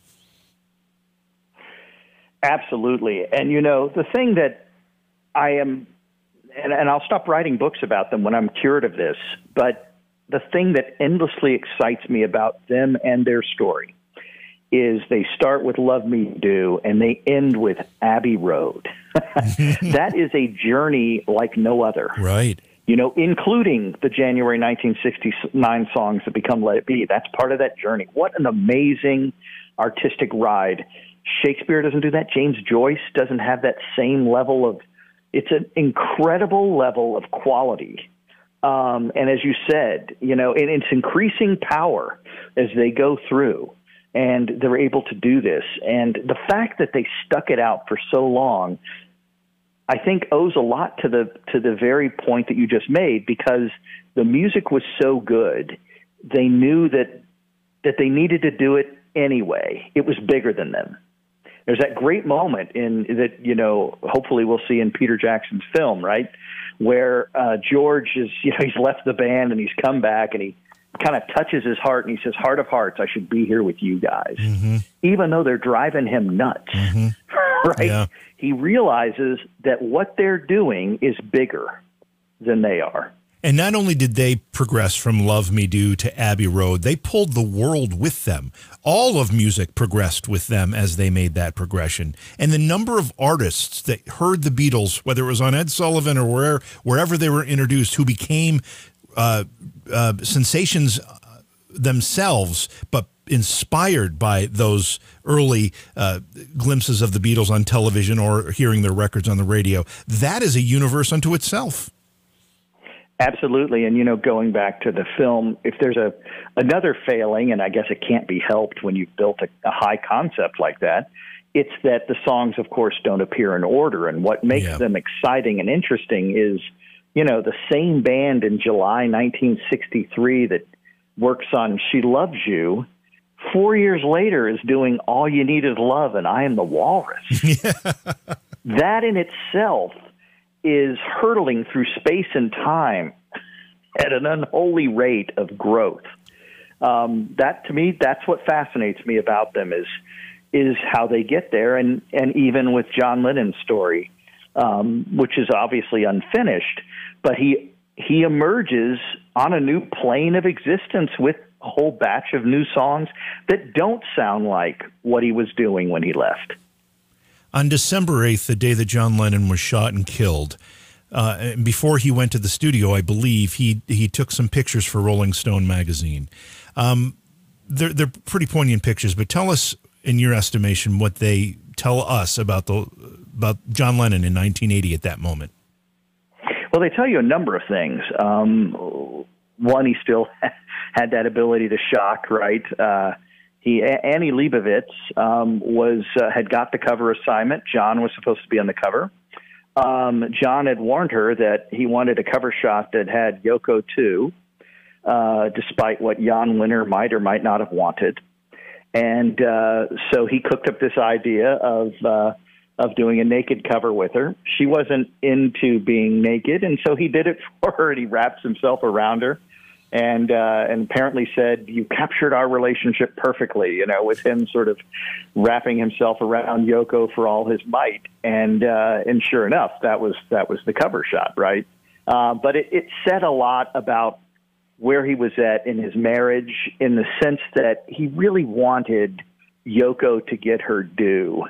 Speaker 3: Absolutely. And, you know, the thing that I am, and, and I'll stop writing books about them when I'm cured of this, but the thing that endlessly excites me about them and their story is they start with Love Me Do and they end with Abbey Road. That is a journey like no other.
Speaker 2: Right.
Speaker 3: You know, including the January nineteen sixty-nine songs that become Let It Be. That's part of that journey. What an amazing artistic ride. Shakespeare doesn't do that. James Joyce doesn't have that same level of, it's an incredible level of quality. Um, and as you said, you know, and it's increasing power as they go through and they're able to do this. And the fact that they stuck it out for so long, I think owes a lot to the, to the very point that you just made, because the music was so good. They knew that, that they needed to do it anyway. It was bigger than them. There's that great moment in that, you know, hopefully we'll see in Peter Jackson's film, right, where uh, George is, you know, he's left the band and he's come back and he kind of touches his heart and he says, heart of hearts, I should be here with you guys, mm-hmm. even though they're driving him nuts, mm-hmm. right? Yeah. He realizes that what they're doing is bigger than they are.
Speaker 2: And not only did they progress from Love Me Do to Abbey Road, they pulled the world with them. All of music progressed with them as they made that progression. And the number of artists that heard the Beatles, whether it was on Ed Sullivan or where, wherever they were introduced, who became uh, uh, sensations themselves, but inspired by those early uh, glimpses of the Beatles on television or hearing their records on the radio, that is a universe unto itself.
Speaker 3: Absolutely. And, you know, going back to the film, if there's a another failing, and I guess it can't be helped when you've built a, a high concept like that, it's that the songs, of course, don't appear in order. And what makes yeah. them exciting and interesting is, you know, the same band in July nineteen sixty-three that works on She Loves You, four years later is doing All You Need Is Love and I Am the Walrus. Yeah. That in itself is hurtling through space and time at an unholy rate of growth. Um, that, to me, that's what fascinates me about them is is how they get there. And, and even with John Lennon's story, um, which is obviously unfinished, but he he emerges on a new plane of existence with a whole batch of new songs that don't sound like what he was doing when he left.
Speaker 2: On December eighth, the day that John Lennon was shot and killed, uh, before he went to the studio, I believe, he he took some pictures for Rolling Stone magazine. Um, they're, they're pretty poignant pictures, but tell us, in your estimation, what they tell us about the about John Lennon in nineteen eighty at that moment.
Speaker 3: Well, they tell you a number of things. Um, one, he still had that ability to shock, right? Uh, He Annie Leibovitz um, was uh, had got the cover assignment. John was supposed to be on the cover. Um, John had warned her that he wanted a cover shot that had Yoko too, uh, despite what Jan Wenner might or might not have wanted. And uh, so he cooked up this idea of uh, of doing a naked cover with her. She wasn't into being naked, and so he did it for her, and he wraps himself around her. And uh, and apparently said, you captured our relationship perfectly, you know, with him sort of wrapping himself around Yoko for all his might. And uh, and sure enough, that was that was the cover shot, right? Uh, but it, it said a lot about where he was at in his marriage, in the sense that he really wanted Yoko to get her due.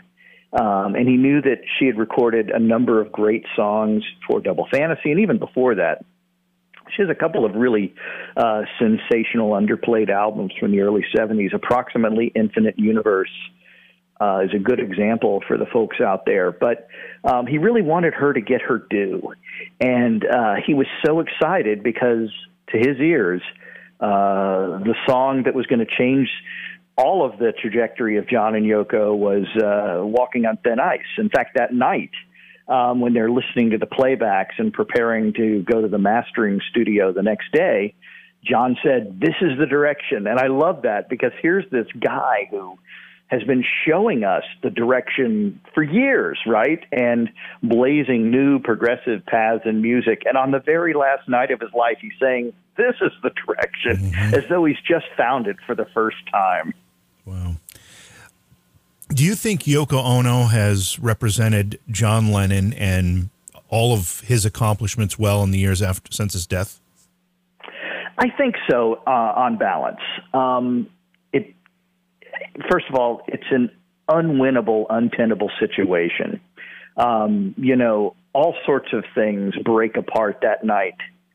Speaker 3: Um, and he knew that she had recorded a number of great songs for Double Fantasy, and even before that, she has a couple of really uh, sensational underplayed albums from the early seventies. Approximately Infinite Universe uh, is a good example for the folks out there. But um, he really wanted her to get her due. And uh, he was so excited because, to his ears, uh, the song that was going to change all of the trajectory of John and Yoko was uh, Walking on Thin Ice. In fact, that night, um, when they're listening to the playbacks and preparing to go to the mastering studio the next day, John said, "This is the direction." And I love that, because here's this guy who has been showing us the direction for years, right? And blazing new progressive paths in music. And on the very last night of his life, he's saying, "This is the direction," mm-hmm. as though he's just found it for the first time.
Speaker 2: Wow. Do you think Yoko Ono has represented John Lennon and all of his accomplishments well in the years after since his death?
Speaker 3: I think so, uh, on balance. Um, it, first of all, it's an unwinnable, untenable situation. Um, you know, all sorts of things break apart that night.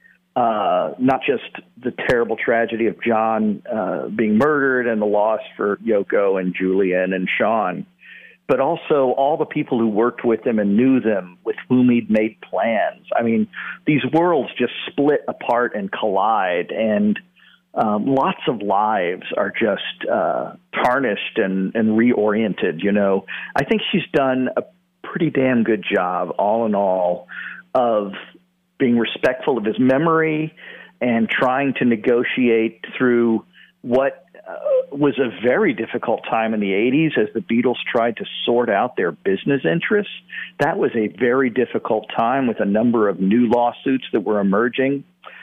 Speaker 3: Uh, not just the terrible tragedy of John uh, being murdered and the loss for Yoko and Julian and Sean, but also all the people who worked with him and knew them, with whom he'd made plans. I mean, these worlds just split apart and collide, and um, lots of lives are just uh, tarnished and, and reoriented, you know. I think she's done a pretty damn good job, all in all, of being respectful of his memory and trying to negotiate through what uh, was a very difficult time in the eighties as the Beatles tried to sort out their business interests. That was a very difficult time with a number of new lawsuits that were emerging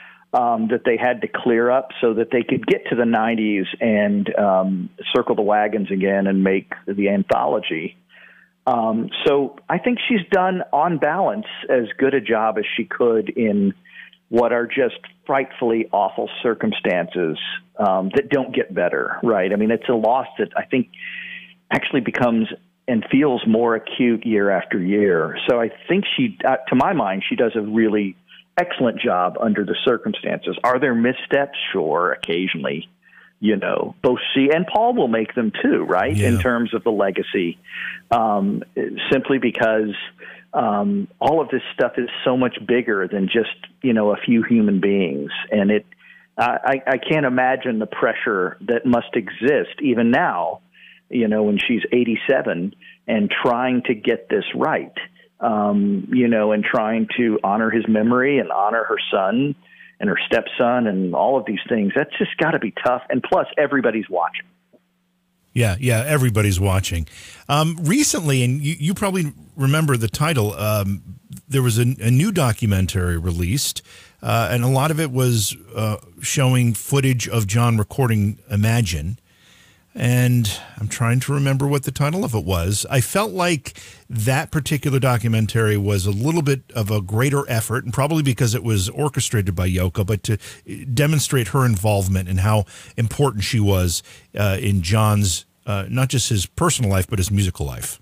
Speaker 3: um, that they had to clear up so that they could get to the nineties and um, circle the wagons again and make the anthology. Um, so I think she's done, on balance, as good a job as she could in what are just frightfully awful circumstances um, that don't get better, right? I mean, it's a loss that I think actually becomes and feels more acute year after year. So I think she, uh, to my mind, she does a really excellent job under the circumstances. Are there missteps? Sure, occasionally. You know, both she and Paul will make them too, right? Yeah. In terms of the legacy, um, simply because um, all of this stuff is so much bigger than just, you know, a few human beings. And it, I, I can't imagine the pressure that must exist even now, you know, when she's eighty-seven and trying to get this right, um, you know, and trying to honor his memory and honor her son and her stepson and all of these things. That's just got to be tough. And plus, everybody's watching.
Speaker 2: Yeah, yeah, everybody's watching. Um, recently, and you, you probably remember the title, um, there was a, a new documentary released, uh, and a lot of it was uh, showing footage of John recording Imagine. And I'm trying to remember what the title of it was. I felt like that particular documentary was a little bit of a greater effort, and probably because it was orchestrated by Yoko, but to demonstrate her involvement and how important she was uh, in John's, uh, not just his personal life, but his musical life.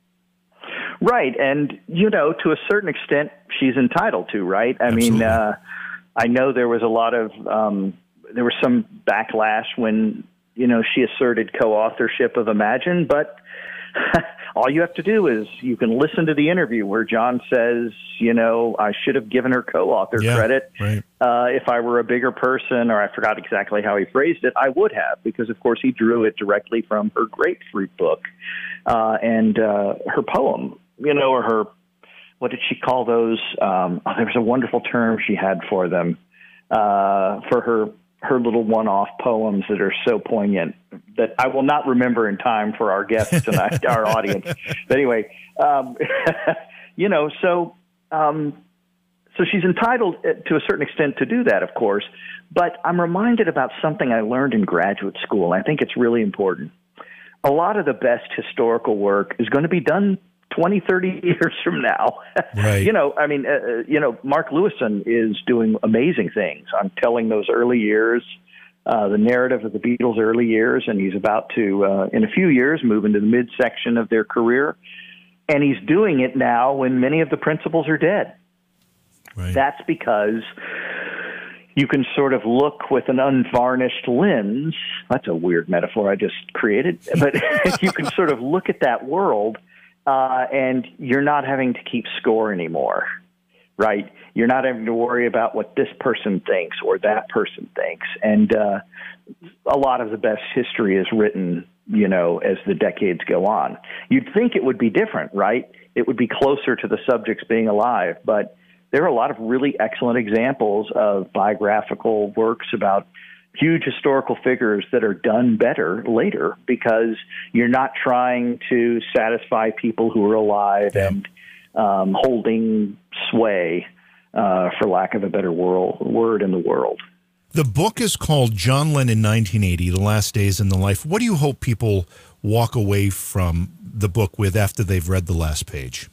Speaker 3: Right. And, you know, to a certain extent, she's entitled to, right? I
Speaker 2: Absolutely.
Speaker 3: mean, uh, I know there was a lot of, um, there was some backlash when, you know, she asserted co-authorship of Imagine, but all you have to do is you can listen to the interview where John says, you know, I should have given her co-author
Speaker 2: yeah,
Speaker 3: credit.
Speaker 2: Right.
Speaker 3: Uh, if I were a bigger person, or I forgot exactly how he phrased it, I would have, because, of course, he drew it directly from her Grapefruit book uh, and uh, her poem, you know, or her, what did she call those? Um, oh, there was a wonderful term she had for them, uh, for her her little one-off poems that are so poignant that I will not remember in time for our guests tonight, our audience. But anyway, um, you know, so um, so she's entitled to a certain extent to do that, of course. But I'm reminded about something I learned in graduate school. I think it's really important. A lot of the best historical work is going to be done twenty, thirty years from now.
Speaker 2: Right.
Speaker 3: You know, I mean, uh, you know, Mark Lewison is doing amazing things on telling those early years, uh, the narrative of the Beatles' early years, and he's about to, uh, in a few years, move into the midsection of their career. And he's doing it now when many of the principals are dead.
Speaker 2: Right.
Speaker 3: That's because you can sort of look with an unvarnished lens. That's a weird metaphor I just created. But you can sort of look at that world, uh, and you're not having to keep score anymore, right? You're not having to worry about what this person thinks or that person thinks. And uh, a lot of the best history is written, you know, as the decades go on. You'd think it would be different, right? It would be closer to the subjects being alive, but there are a lot of really excellent examples of biographical works about huge historical figures that are done better later because you're not trying to satisfy people who are alive
Speaker 2: yeah.
Speaker 3: and um, holding sway, uh, for lack of a better world, word in the world.
Speaker 2: The book is called John Lennon nineteen eighty, The Last Days in the Life. What do you hope people walk away from the book with after they've read the last page?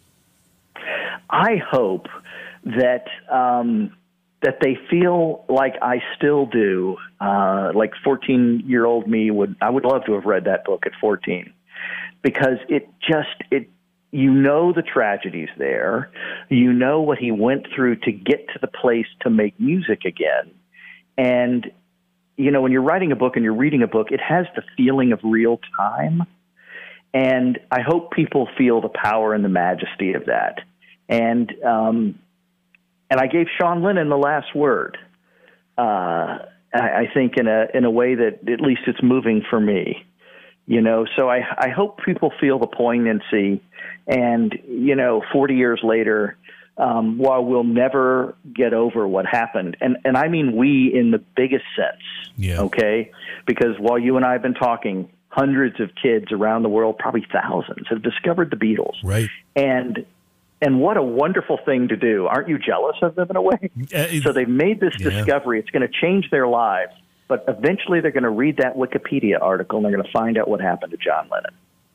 Speaker 3: I hope that um, that they feel like I still do, uh, like fourteen-year-old me would. I would love to have read that book at fourteen, because it just it. You know the tragedies there. You know what he went through to get to the place to make music again. And, you know, when you're writing a book and you're reading a book, it has the feeling of real time. And I hope people feel the power and the majesty of that. And um, and I gave Sean Lennon the last word. Uh, I, I think in a in a way that at least it's moving for me. You know, so I, I hope people feel the poignancy. And, you know, forty years later, um, while we'll never get over what happened, and, and I mean we in the biggest sense,
Speaker 2: yeah.
Speaker 3: okay? Because while you and I have been talking, hundreds of kids around the world, probably thousands, have discovered the Beatles.
Speaker 2: Right.
Speaker 3: And and what a wonderful thing to do. Aren't you jealous of them in a way? Uh, so they've made this yeah. discovery. It's going to change their lives. But eventually they're going to read that Wikipedia article and they're going to find out what happened to John Lennon.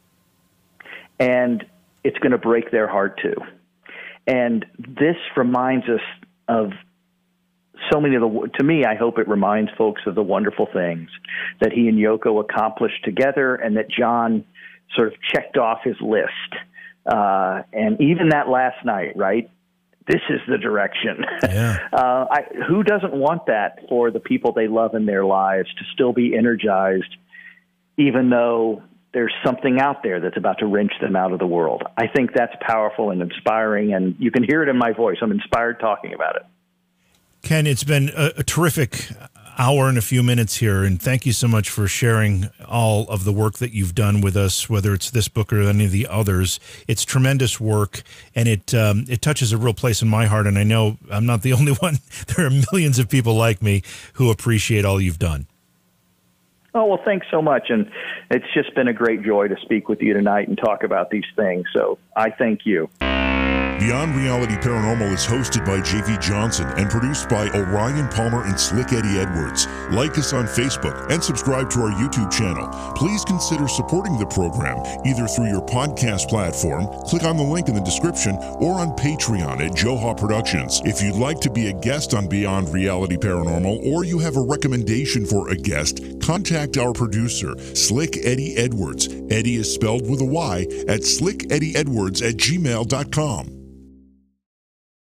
Speaker 3: And it's going to break their heart too. And this reminds us of so many of the, to me, I hope it reminds folks of the wonderful things that he and Yoko accomplished together and that John sort of checked off his list. Uh, and even that last night, right? This is the direction.
Speaker 2: Yeah.
Speaker 3: uh, I, who doesn't want that for the people they love in their lives to still be energized, even though there's something out there that's about to wrench them out of the world? I think that's powerful and inspiring, and you can hear it in my voice. I'm inspired talking about it.
Speaker 2: Ken, it's been a, a terrific hour and a few minutes here, and thank you so much for sharing all of the work that you've done with us, whether it's this book or any of the others. It's tremendous work, and it um, it touches a real place in my heart, and I know I'm not the only one. There are millions of people like me who appreciate all you've done.
Speaker 3: Oh, well, thanks so much, and it's just been a great joy to speak with you tonight and talk about these things, so I thank you.
Speaker 1: Beyond Reality Paranormal is hosted by J V Johnson and produced by Orion Palmer and Slick Eddie Edwards. Like us on Facebook and subscribe to our YouTube channel. Please consider supporting the program either through your podcast platform, click on the link in the description, or on Patreon at Joha Productions. If you'd like to be a guest on Beyond Reality Paranormal, or you have a recommendation for a guest, contact our producer, Slick Eddie Edwards. Eddie is spelled with a Y at slick eddie edwards at gmail dot com.